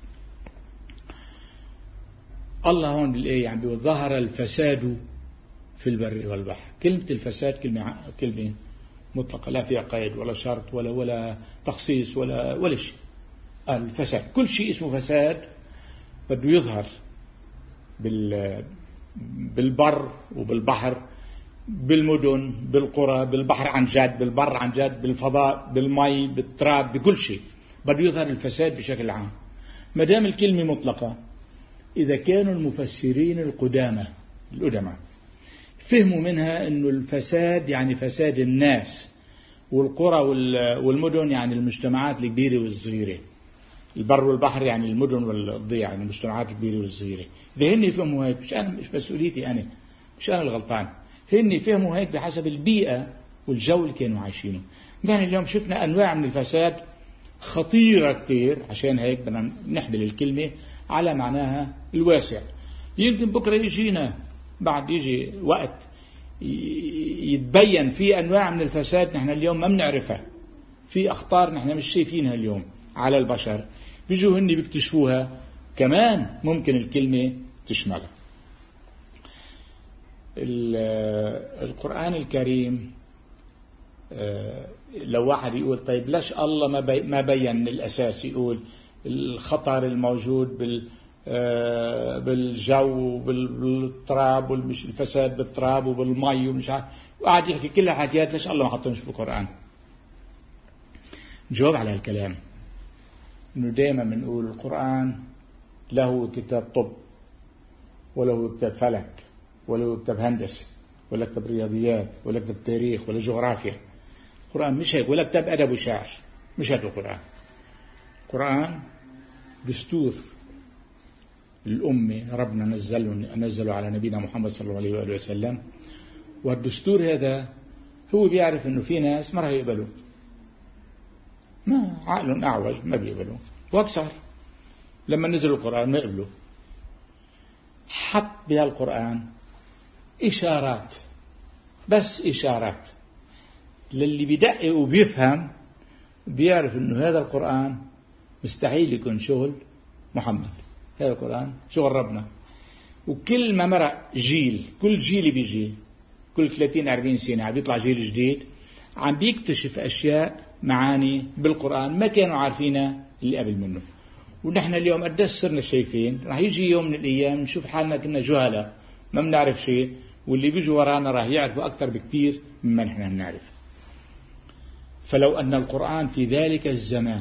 الله هون بالآية يعني بيقول ظهر الفساد في البر والبحر. كلمة الفساد كلمة كلمة مطلقة لا فيها قيد ولا شرط ولا ولا تخصيص ولا ولا شيء. الفساد كل شيء اسمه فساد بده يظهر بال بالبر وبالبحر، بالمدن بالقرى، بالبحر عن جد، بالبر عن جد، بالفضاء، بالمي، بالتراب، بكل شيء بده يظهر الفساد بشكل عام. ما دام الكلمة مطلقة، إذا كانوا المفسرين القدامى القدماء فهموا منها إنه الفساد يعني فساد الناس والقرى والمدن يعني المجتمعات الكبيرة والصغيرة. البر والبحر يعني المدن والضيع يعني المجتمعات الكبيرة والصغيرة. إذا هن يفهموا هيك، مش أنا، مش مسؤوليتي أنا، مش أنا الغلطان، هن يفهموا هيك بحسب البيئة والجو اللي كانوا عايشينه. يعني اليوم شفنا أنواع من الفساد خطيرة كتير، عشان هيك بدنا نحمل الكلمة على معناها الواسع. يمكن بكرة يجينا بعد يجي وقت يتبين في أنواع من الفساد نحن اليوم ما بنعرفها، في أخطار نحن مش شايفينها اليوم على البشر، بيجوا هني بيكتشفوها، كمان ممكن الكلمة تشملها. القرآن الكريم لو واحد يقول طيب ليش الله ما بين الأساس، يقول الخطر الموجود بال بالجو بالتراب والفساد بالتراب وبالمي ومش عارف، وقعد يحكي كل الحاجات، ليش الله ما حطهمش بالقرآن؟ جواب على الكلام إنه دائما بنقول القرآن له كتاب طب، وله كتاب فلك، وله كتاب هندسة، ولا كتاب رياضيات، ولا كتاب تاريخ، ولا جغرافيا. القرآن مش هيك، ولا كتاب أدب وشعر، مش هيك القرآن. القرآن دستور الأمة، ربنا نزله نزله على نبينا محمد صلى الله عليه وآله وسلم، والدستور هذا هو بيعرف إنه في ناس ما راح يقبلوا، ما عقلهم أعوج ما بيقبلوا، وأكثر لما نزل القرآن ما يقبلوا. حط بها القرآن إشارات، بس إشارات للي بيدقق وبيفهم، بيعرف إنه هذا القرآن مستحيل يكون شغل محمد، هذا القرآن شغل ربنا. وكل ما مرق جيل، كل جيل بيجي كل ثلاثين أربعين سنة عم بيطلع جيل جديد عم بيكتشف أشياء معاني بالقرآن ما كانوا عارفينها اللي قبل منه. ونحن اليوم قديش صرنا شايفين، راح يجي يوم من الأيام نشوف حالنا كنا جهلة ما بنعرف شيء، واللي بيجوا ورانا راح يعرفوا أكثر بكتير مما نحن بنعرف. فلو أن القرآن في ذلك الزمان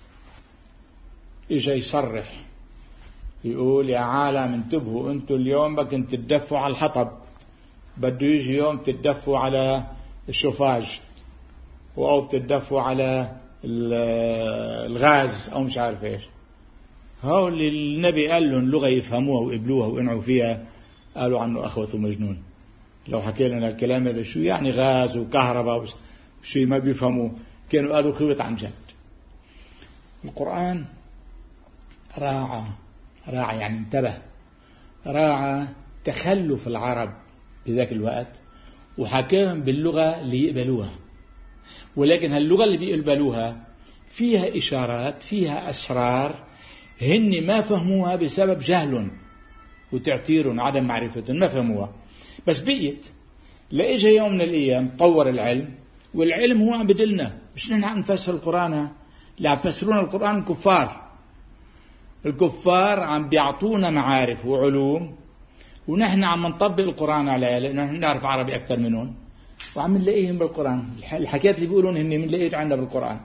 إجا يصرح يقول يا عالم انتبهوا أنتوا اليوم بدكم تتدفوا على الحطب، بده يجي يوم تتدفوا على الشوفاج، أو تتدفوا على الغاز أو مش عارف إيش، هؤلاء اللي النبي قال لهم لغة يفهموها وقبلوها وقنعوا فيها قالوا عنه أخوة مجنون. لو حكي لنا الكلام هذا شو يعني غاز وكهرباء شيء ما بيفهموه، كانوا قالوا خوت عن جد. القرآن راعى راعى يعني انتبه، راعى تخلف العرب بذاك الوقت وحكاهم باللغة اللي يقبلوها، ولكن هاللغة اللي بيقبلوها فيها إشارات، فيها أسرار هن ما فهموها بسبب جهل وتعتير عدم معرفة، ما فهموها. بس بقيت لإجا يوم من الأيام طور العلم، والعلم هو عم بدلنا، مش نحن عم نفسر القرآن، لا عم يفسرون القرآن الكفار. الكفار عم بيعطونا معارف وعلوم، ونحن عم نطبق القرآن عليها لأنه نحن نعرف عربي أكثر منهم، وعم نلاقيهم بالقرآن. الحكايات اللي بيقولون هن بنلاقيها عندنا بالقرآن.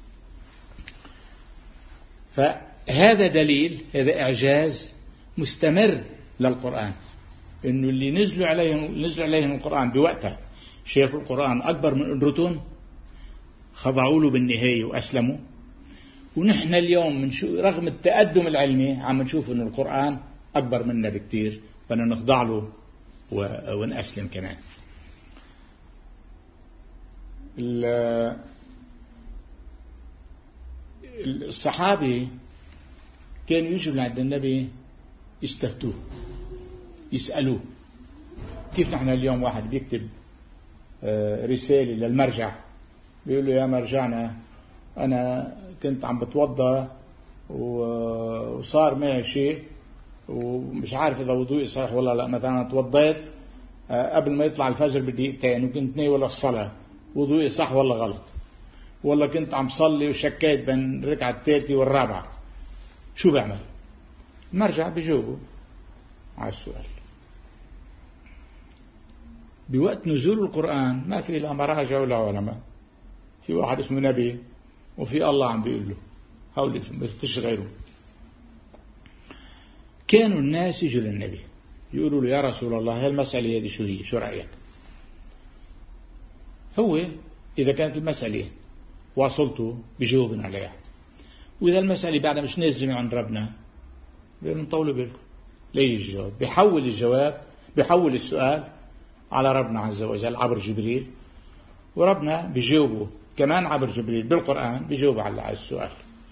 فهذا دليل، هذا إعجاز مستمر للقرآن، إنه اللي نزلوا عليهم نزلوا عليهم القرآن بوقتها شافوا القرآن أكبر من قدرتهم، خضعوا له بالنهاية وأسلموا. ونحن اليوم من شو رغم التقدم العلمي عم نشوف إنه القرآن أكبر منا بكتير، بدنا نخضع له ونأسلم كمان. الصحابة كانوا يجوا لعند النبي يستفتوه يسألوه، كيف نحن اليوم واحد بيكتب رسالة للمرجع بيقول له يا مرجعنا أنا كنت عم بتوضى وصار معي شيء ومش عارف إذا وضوئي صحيح ولا لا، مثلا أنا توضيت قبل ما يطلع الفجر بدقيقتين وكنت ناوي الصلاة، وضوئي صح ولا غلط؟ والله كنت عم صلي وشكيت بين الركعة الثالثة والرابعة، شو بعمل؟ المرجع بيجاوبه على السؤال. بوقت نزول القرآن ما في لا مراجع ولا علماء، في واحد اسمه نبي وفي الله عم بيقول له، هؤلاء ما فيش غيره. كانوا الناس يجوا للنبي يقولوا له يا رسول الله هالمسألة هذه شو هي، شو رأيك؟ هو إذا كانت المسألة واصلته بجاوبنا عليها، وإذا المسألة بعد مش نازلة عن ربنا بنطول بالكم ليه الجواب، بيحول الجواب بيحول السؤال على ربنا عز وجل عبر جبريل، وربنا بيجاوبه كمان عبر جبريل بالقرآن بيجاوب على السؤال.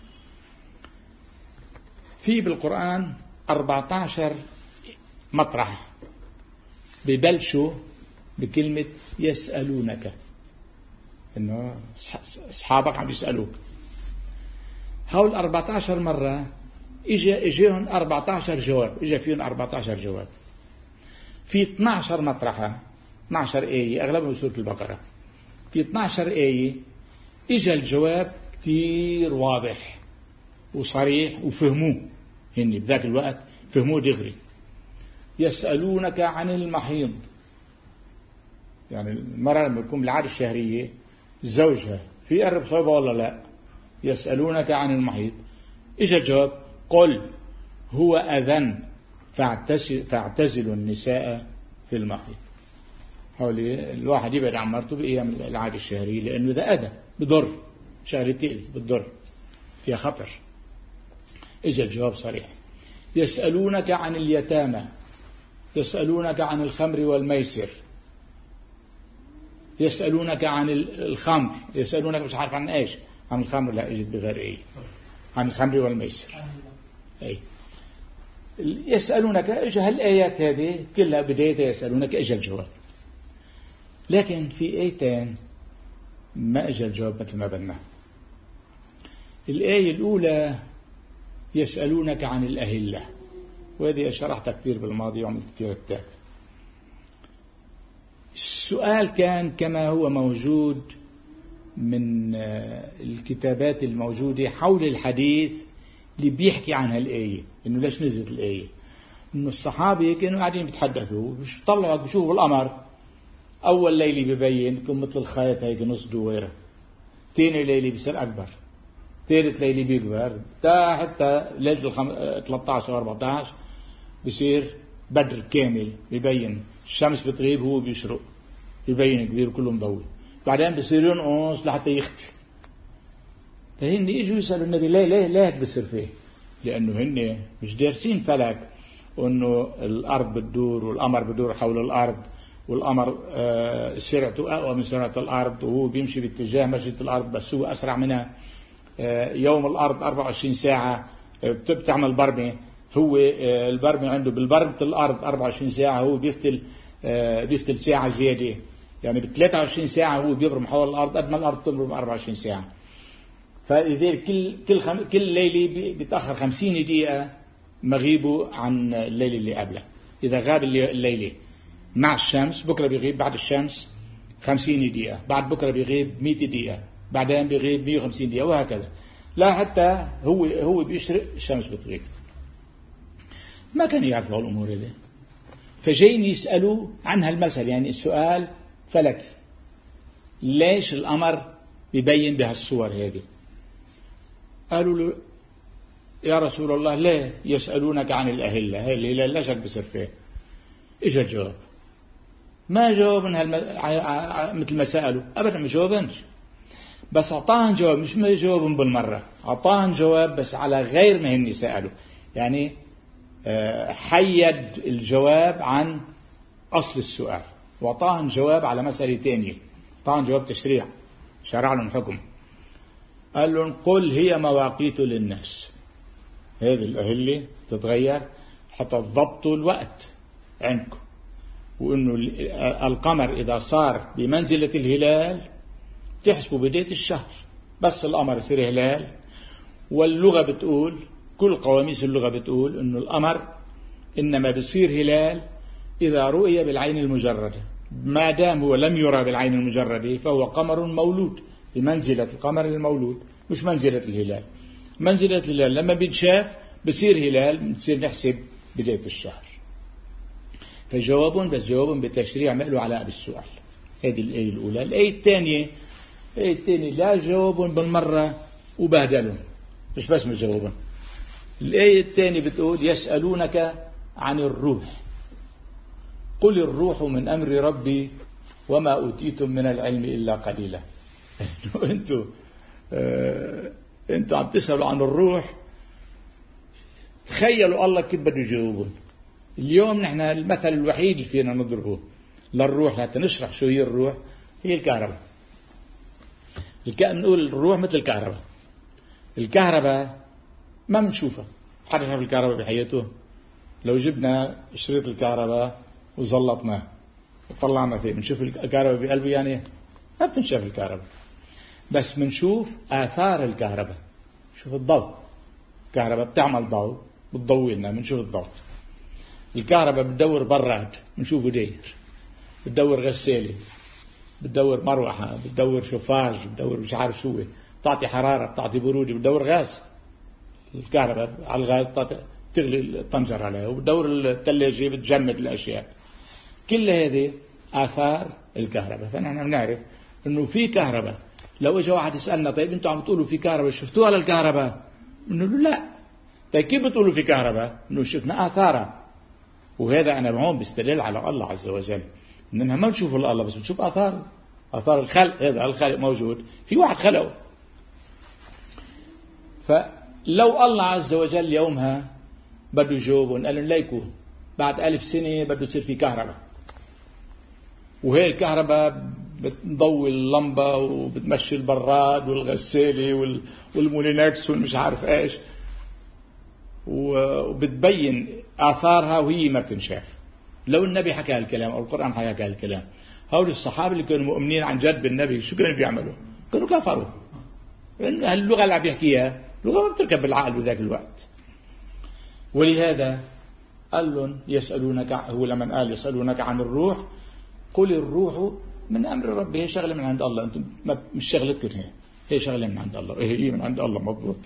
في بالقرآن أربعة عشر مطرح ببلشوا بكلمة يسألونك، إنه أصحابك عم يسألوك. هول أربعة عشر مرة إجا إجاهم أربعة عشر جواب، إجا فيهم أربعة عشر جواب. في اثني عشر مطرحة اثني عشر آية أغلبهم سورة البقرة، في اثني عشر آية إجا الجواب كتير واضح وصريح وفهموه هني بذاك الوقت، فهموه دغري. يسألونك عن المحيض، يعني المرأة لما تكون بالعادة الشهرية زوجها في قرب صوبة ولا لا، يسألونك عن المحيض، إجا الجواب قل هو أذن فاعتزلوا النساء في المحيض. حولي الواحد يبعد عن مرته بأيام العادة الشهرية، لأنه إذا أذى بضر، شغلة تقل بتضر فيها خطر. إجا الجواب صريح. يسألونك عن اليتامى، يسألونك عن الخمر والميسر، يسألونك عن الخمر، يسألونك مش عارف عن ايش، عن الخمر لا اجت بغير ايه، عن الخمر والميسر اي. يسألونك اجا هالايات هذه كلها بدايتها يسألونك اجا الجواب، لكن في ايتين ما اجا الجواب مثل ما بدنا. الآية الأولى يسألونك عن الأهلة، وهذه شرحتها كثير بالماضي وعملت فيها التاء. السؤال كان كما هو موجود من الكتابات الموجودة حول الحديث اللي بيحكي عنها الآية، إنه ليش نزلت الآية. إنه الصحابة كانوا قاعدين بيتحدثوا بيطلعوا بيشوفوا القمر، أول ليلة ببين يكون مثل الخيط هيك نص دويرة، ثاني ليلة بيصير أكبر، ثالث ليلة بيكبر، تا حتى ليلة الخم... ثلاثة عشر و أربعة عشر بيصير بدر كامل، بيبين الشمس بتغيب هو بيشرق، بيبين كبير كله مضوي، بعدين بيصير ينقص لحتى يختفي. فهن يجوا يسألوا النبي ليه ليه ليه هيك بصير فيه؟ لأنه هن مش دارسين فلك، وإنه الأرض بتدور والقمر بدور حول الأرض، والقمر آه سرعته أقوى من سرعة الأرض، وهو بيمشي باتجاه مشية الأرض بس هو أسرع منها. آه يوم الأرض أربعة وعشرين ساعة آه بتعمل برمة، هو آه البرمة عنده بالبرمة الأرض أربعة وعشرين ساعة، هو بيفتل آه بيفتل ساعة زيادة، يعني ب ثلاثة وعشرين ساعة هو بيبرم حول الأرض قد ما الأرض تبرم أربعة وعشرين ساعة. فإذا كل كل خم... كل ليلة بيتأخر خمسين دقيقة مغيبه عن الليلة اللي قبله. إذا غاب الليلة مع الشمس بكرة بيغيب بعد الشمس خمسين دقيقة، بعد بكرة بيغيب مئة دقيقة، بعدين بيغيب مئة وخمسين دقيقة، وهكذا. لا حتى هو هو بيشرق الشمس بتغيب. ما كانوا يعرفوا الأمور هذه، فجايين يسألوا عنها المثل، يعني السؤال فلكي، ليش القمر بيبين بهالصور هذه؟ قالوا له يا رسول الله ليه يسألونك عن الأهلة، هي الهلال ليش بصير فيه؟ إجا الجواب، ما جاوبن هالم... مثل ما سألوا أبدا، ما جاوبنش، بس أعطاهن جواب، مش ما جاوبن بالمرة، أعطاهن جواب بس على غير ما هن سألوا، يعني حيد الجواب عن أصل السؤال، وأعطاهن جواب على مسألة تانية، أعطاهن جواب تشريع، شرع لهم حكم. قال لهم قل هي مواقيت للناس، هذه الأهلة تتغير حتى تضبطوا الوقت عندكم، وإنه القمر إذا صار بمنزلة الهلال تحسبوا بداية الشهر، بس القمر يصير هلال. واللغة بتقول، كل قواميس اللغة بتقول إنه القمر إنما بيصير هلال إذا رؤي بالعين المجردة، ما دام هو لم يرى بالعين المجردة فهو قمر مولود بمنزلة القمر المولود، مش منزلة الهلال. منزلة الهلال لما بيتشاف بصير هلال، بنصير نحسب بداية الشهر. فجوابهم بس جوابهم بتشريع ما له علاقة بالسؤال. هذه الآية الأولى. الآية الثانية، الآية الثانية لا جوابهم بالمرة وبهدلهم، مش بس مش جوابهم. الآية الثانية بتقول يسألونك عن الروح، قل الروح من أمر ربي وما أوتيتم من العلم إلا قليلا. إنه أنتوا آه أنتوا عم تسألوا عن الروح، تخيلوا الله كيف بده يجاوبون. اليوم نحن المثل الوحيد اللي فينا نضربه للروح حتى نشرح شو هي الروح هي الكهرباء. بنقول الروح مثل الكهرباء. الكهرباء ما بنشوفها، حدا شاف الكهرباء بحياته؟ لو جبنا شريط الكهرباء وزلطناه وطلعنا فيه بنشوف الكهرباء بقلبه؟ يعني ما بتنشاف الكهرباء، بس بنشوف آثار الكهرباء. شوف الضوء، الكهرباء بتعمل ضوء بتضوي لنا، بنشوف الضوء. الكهرباء بتدور براد بنشوفه داير، بتدور غسالة، بتدور مروحة، بتدور شوفاج، بتدور مش عارف شو، بتعطي حرارة، بتعطي برودة، بتدور غاز. الكهرباء على الغاز تغلي الطنجرة عليها، وبتدور الثلاجة بتجمد الأشياء. كل هذه آثار الكهرباء. فنحن بنعرف إنه في كهرباء. لو إجا واحد يسألنا طيب أنتوا عم تقولوا في كهرباء، شفتوها للكهرباء؟ بنقول له لا. طيب كيف بتقولوا في كهرباء؟ إنه شفنا آثارها. وهذا أنا هون بستدل على الله عز وجل، إننا ما بنشوف الله بس بنشوف آثار، آثار الخلق. هذا الخالق موجود، في واحد خلقه. فلو الله عز وجل يومها بده يجاوبهم قال لهم ليكوا بعد ألف سنة بده تصير في كهرباء، وهي الكهرباء بتضوي اللمبة وبتمشي البراد والغسالة والمولينكس والمش عارف ايش، وبتبين آثارها وهي ما بتنشاف. لو النبي حكى هالكلام أو القرآن حكى هالكلام، هؤلاء الصحابة اللي كانوا مؤمنين عن جد بالنبي شو كانوا بيعملوا؟ كانوا كفروا، لأن هاللغة اللي عم بيحكيها لغة ما بتركب بالعقل بذاك الوقت. ولهذا قال لهم يسألونك، هو لما قال يسألونك عن الروح قل الروح من أمر ربي، هي شغلة من عند الله، أنتم مش شغلتكم، هي هي شغلة من عند الله، هي من عند الله مضبوط.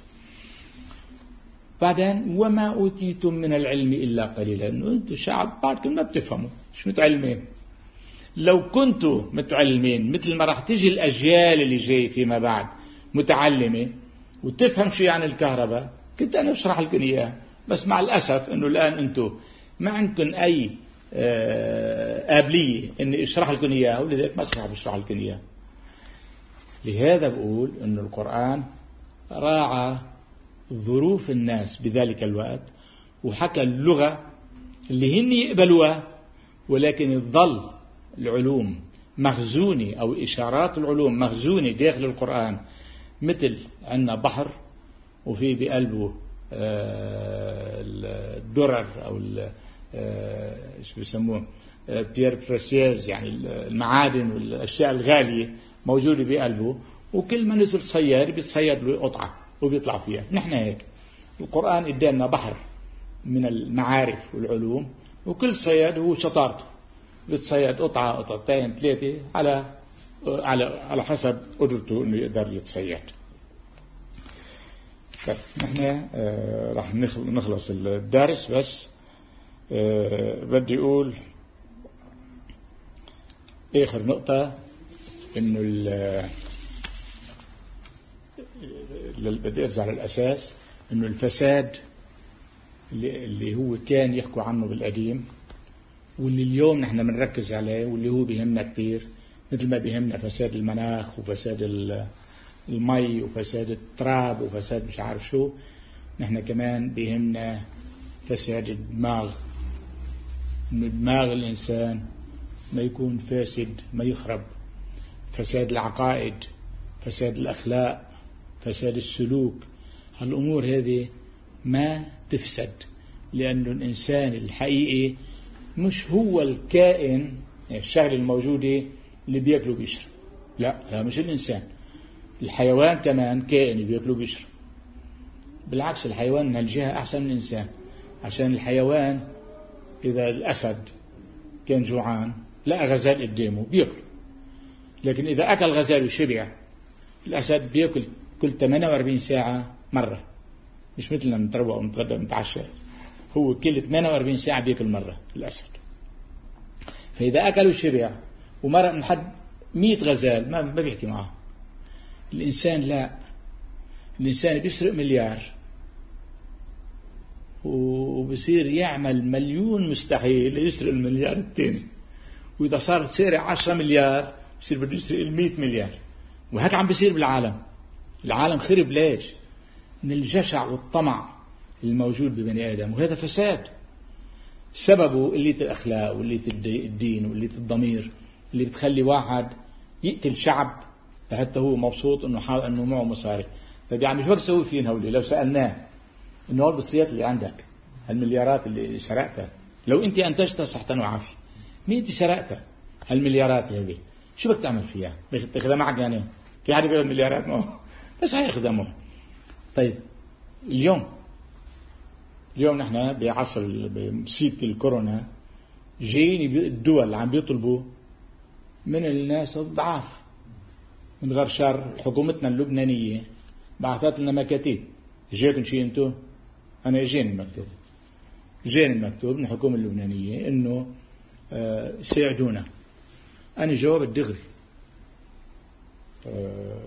بعدين وما أوتيتم من العلم إلا قليلا، إنه أنتم شعب بعدكم ما بتفهموا، مش متعلمين. لو كنتوا متعلمين مثل ما راح تجي الأجيال اللي جاي فيما بعد متعلمة وتفهم شيء عن الكهرباء كنت أنا أشرح لكم إياه. بس مع الأسف إنه الآن أنتم ما عندكم أي قابلية إني أشرح لكم إياه، ولذلك ما أشرح بشرح لكم إياه. لهذا بقول إنه القرآن راعى ظروف الناس بذلك الوقت وحكى اللغة اللي هن يقبلوها، ولكن الظل العلوم مخزونة أو إشارات العلوم مخزونة داخل القرآن. مثل عندنا بحر وفي بقلبه الدرر أو ايش بيسموه بيير بريسيز، يعني المعادن والأشياء الغالية موجودة بقلبه، وكل ما نزل صياد بيتصيد له قطعة وبيطلع فيها. نحن هيك القرآن ادانا بحر من المعارف والعلوم، وكل صياد هو شطارته بيتصيد قطعة قطعتين ثلاثة على على على حسب قدرته انه يقدر يتصيد. نحن آه راح نخلص الدرس، بس آه بدي اقول اخر نقطة انه اللي بدي ارجع للاساس، انه الفساد اللي, اللي هو كان يحكوا عنه بالقديم واللي اليوم نحن بنركز عليه واللي هو بيهمنا كتير، مثل ما بيهمنا فساد المناخ وفساد المي وفساد التراب وفساد مش عارف شو، نحن كمان بيهمنا فساد الدماغ. إنه دماغ الإنسان ما يكون فاسد، ما يخرب. فساد العقائد، فساد الأخلاق، فساد السلوك، هالأمور هذه ما تفسد، لأنه الإنسان الحقيقي مش هو الكائن الشغل الموجودة اللي بيأكله بيشرب، لا لا مش الإنسان. الحيوان كمان كائن بيأكله بيشرب، بالعكس الحيوان من هالجهة أحسن من الإنسان، عشان الحيوان إذا الأسد كان جوعان لقى غزال قدامه بيأكله، لكن إذا أكل غزال وشبع، الأسد بيأكل كل ثمانية وأربعين ساعة مرة، مش مثلنا نتروق ونتغدى ونتعشى، هو كل ثمانية وأربعين ساعة بيأكل مرة الأسد. فإذا أكل وشبع ومرق من حد مئة غزال ما ما بيحكي معه. الإنسان لا، الإنسان بيسرق مليار وبصير يعمل مليون مستحيل يسرق المليار الثاني، وإذا صار سارق عشرة مليار بصير بده يسرق المئة مليار. وهيك عم بيصير بالعالم. العالم خرب ليش؟ من الجشع والطمع الموجود ببني آدم، وهذا فساد سببه قلة الأخلاق وقلة الدين وقلة الضمير اللي بتخلي واحد يقتل شعب حتى هو مبسوط إنه حا... إنه معه مصاري. طيب يعني شو بدك تسوي فين هولي؟ لو سألناه إنه هول بالسيارة اللي عندك هالمليارات اللي سرقتها، لو أنت أنتجتها صحة وعافية، مين أنت سرقتها هالمليارات هذه؟ شو بدك تعمل فيها؟ بس تاخذها معك يعني؟ في حد بياخذ مليارات معه؟ بس هياخذها معه. طيب اليوم اليوم نحن بعصر بمصيبة الكورونا جايين الدول عم بيطلبوا من الناس الضعاف من غير شر. حكومتنا اللبنانية بعثت لنا مكاتيب. جاكم شيء انتو؟ انا جاني المكتوب جاني المكتوب من الحكومة اللبنانية انه آه ساعدونا. انا جواب الدغري آه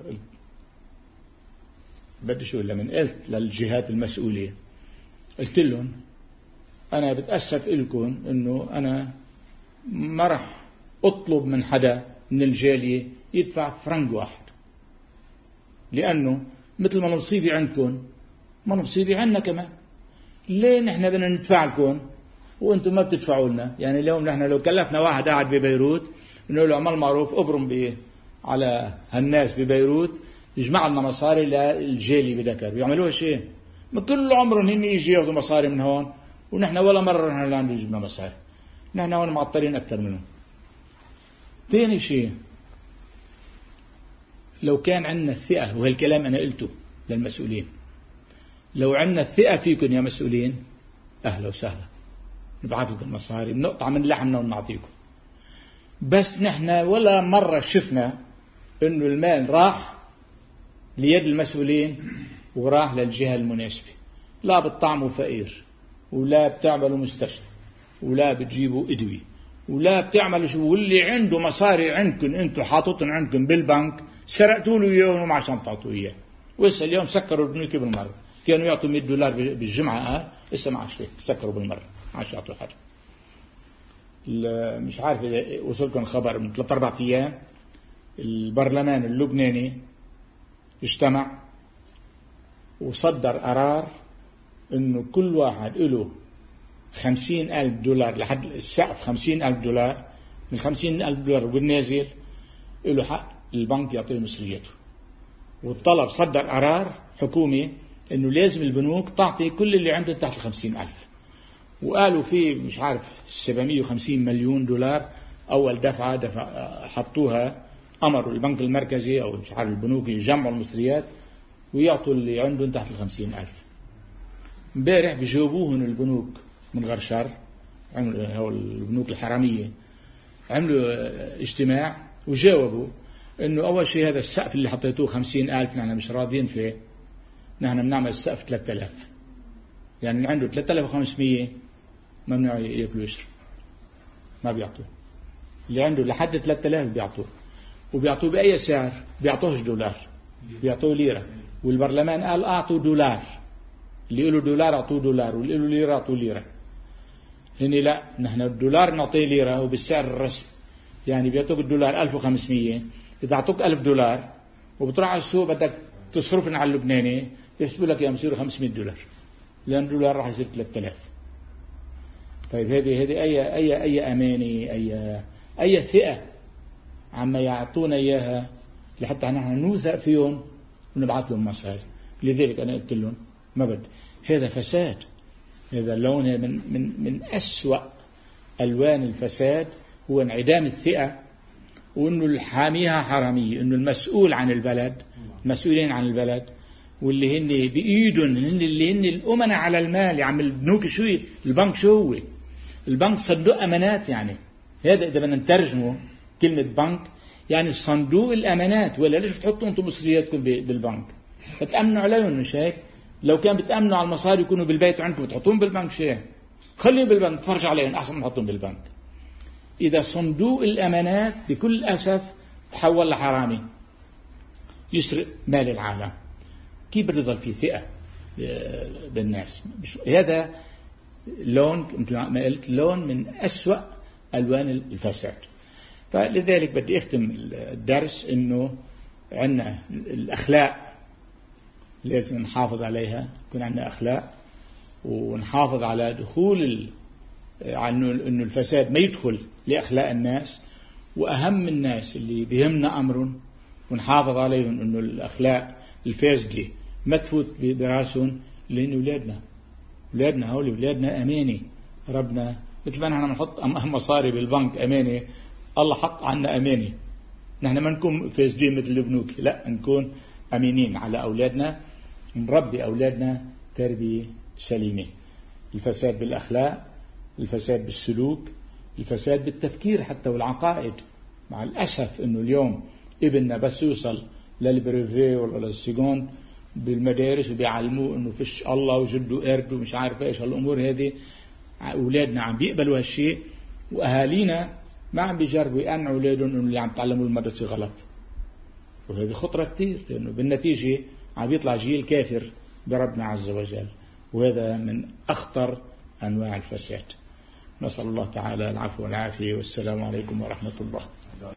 بدي شو لما قلت للجهات المسؤولة قلت لهم أنا بتأسف إلكم إنه أنا ما رح أطلب من حدا من الجالية يدفع فرنك واحد، لأنه مثل ما نصيبي عندكم ما نصيبي عنا كمان. ليه نحن بدنا ندفع لكم وأنتم ما بتدفعوا لنا؟ يعني اليوم نحن لو كلفنا واحد قاعد ببيروت إنه له عمل معروف أبرم بيه على هالناس ببيروت يجمع لنا مصاري للجالية بدكر، بيعملوها شيء؟ ما كل عمرهم هن يجي ياخذوا مصاري من هون، ونحن ولا مرة نحن لا عندنا جبنا مصاري. نحن هون معطلين أكثر منهم. ثاني شيء، لو كان عندنا الثقة، وهالكلام أنا قلته للمسؤولين، لو عندنا الثقة فيكم يا مسؤولين أهلا وسهلا، نبعث لكم المصاري بنقطع من لحمنا ونعطيكم. بس نحن ولا مرة شفنا إنه المال راح ليد المسؤولين وراح للجهة المناسبة. لا بتطعموا فقير، ولا بتعملوا مستشفى، ولا بتجيبوا إدوية، ولا بتعملوا شو. واللي عنده مصاري عندكم انتم حاططهم عندكم بالبنك سرقتوا له اياهم عشان تعطوا اياه. وإسا اليوم سكروا البنوك بالمرة. كانوا يعطوا مئة دولار بالجمعة، اه إسا ما عادش سكروا بالمرة، ما عادش يعطوا حاجة. مش عارف إذا وصلكم خبر من ثلاثة أربعة أيام البرلمان اللبناني اجتمع وصدر قرار إنه كل واحد له خمسين ألف دولار لحد السقف، خمسين ألف دولار. من خمسين ألف دولار بالنازل له حق البنك يعطيه مصريته. والطلب صدر قرار حكومي إنه لازم البنوك تعطي كل اللي عنده تحت الخمسين ألف. وقالوا فيه مش عارف سبعمية وخمسين مليون دولار أول دفعة دفع حطوها، أمروا البنك المركزي أو مش عارف البنوك يجمعوا المصريات ويعطوا اللي عندهم تحت الخمسين ألف. امبارح بيجاوبوهن البنوك من غير شر، عملوا البنوك الحرامية عملوا اجتماع وجاوبوا إنه أول شيء هذا السقف اللي حطيتوه خمسين ألف نحن مش راضيين فيه، نحن بنعمل السقف ثلاثة آلاف. يعني اللي عنده ثلاثة آلاف وخمسمية ممنوع يأكل ويشرب، ما بيعطوه. اللي عنده لحد ثلاثة آلاف بيعطوه، وبيعطوه بأي سعر؟ بيعطوهش دولار، بيعطوه ليرة. والبرلمان قال أعطوا دولار، اللي له دولار أعطوه دولار، واللي له ليرة أعطوه ليرة. هني لا، نحن الدولار نعطيه ليرة وبالسعر الرسمي. يعني بيعطوك الدولار ألف وخمسمية، إذا أعطوك ألف دولار وبتروح على السوق بدك تصرفن على اللبناني يحسبوا لك يا مصير خمسمية دولار، لأن الدولار راح يصير ثلاثة آلاف. طيب هذه هذه أي أي أي أماني، أي أي ثقة عما يعطونا إياها لحتى نحن نوثق فيهم ونبعث لهم مصاري. لذلك أنا قلت لهم ما بدي. هذا فساد، هذا اللون من من من أسوأ ألوان الفساد هو انعدام الثقة، وإنه الحاميها حرامية، إنه المسؤول عن البلد، مسؤولين عن البلد واللي هن بإيدهم هن اللي هن الأمنة على المال. يعمل البنوك شو؟ البنك شو هو؟ البنك صندوق أمانات. يعني هذا إذا بدنا نترجمه كلمة بنك يعني صندوق الأمانات. ولا ليش بتحطوا أنتم مصرياتكم بالبنك؟ بتأمنوا عليهم مش هيك؟ لو كان بتأمنوا على المصاري يكونوا بالبيت عندكم بتحطون بالبنك شيء، خليهم بالبنك تفرج عليهم أحسن من تحطهم بالبنك. إذا صندوق الأمانات بكل أسف تحول لحرامي يسرق مال العالم، كيف بده يضل في ثقة بالناس؟ هذا لون مثل ما قلت لون من أسوأ ألوان الفساد. فلذلك بدي أختم الدرس إنه عندنا الأخلاق لازم نحافظ عليها، يكون عندنا أخلاق، ونحافظ على دخول عنه إنه الفساد ما يدخل لأخلاق الناس، وأهم الناس اللي بيهمنا أمرهم ونحافظ عليهم إنه الأخلاق الفاسدة ما تفوت براسهم، لأن أولادنا أولادنا هؤلاء أولادنا أمانة. ربنا مثل ما نحن بنحط مصاري بالبنك أمانة، الله حط عنا أمانة. نحن ما نكون فاسدين مثل البنوك، لا، نكون أمينين على أولادنا، نربي أولادنا تربية سليمة. الفساد بالأخلاق، الفساد بالسلوك، الفساد بالتفكير حتى والعقائد. مع الأسف إنه اليوم ابننا بس يوصل للبريفي ولا للسيجون بالمدارس وبيعلموه إنه فيش الله وجده قرد ومش عارف إيش هالأمور هذه، أولادنا عم بيقبلوا هالشيء، وأهالينا ما عم بيجربوا يقنعوا أولادهم إنه اللي عم تعلموا المدرسة غلط. وهذه خطرة كتير، لأنه بالنتيجة عم يطلع جيل كافر بربنا عز وجل، وهذا من أخطر أنواع الفساد. نسأل الله تعالى العفو والعافية، والسلام عليكم ورحمة الله.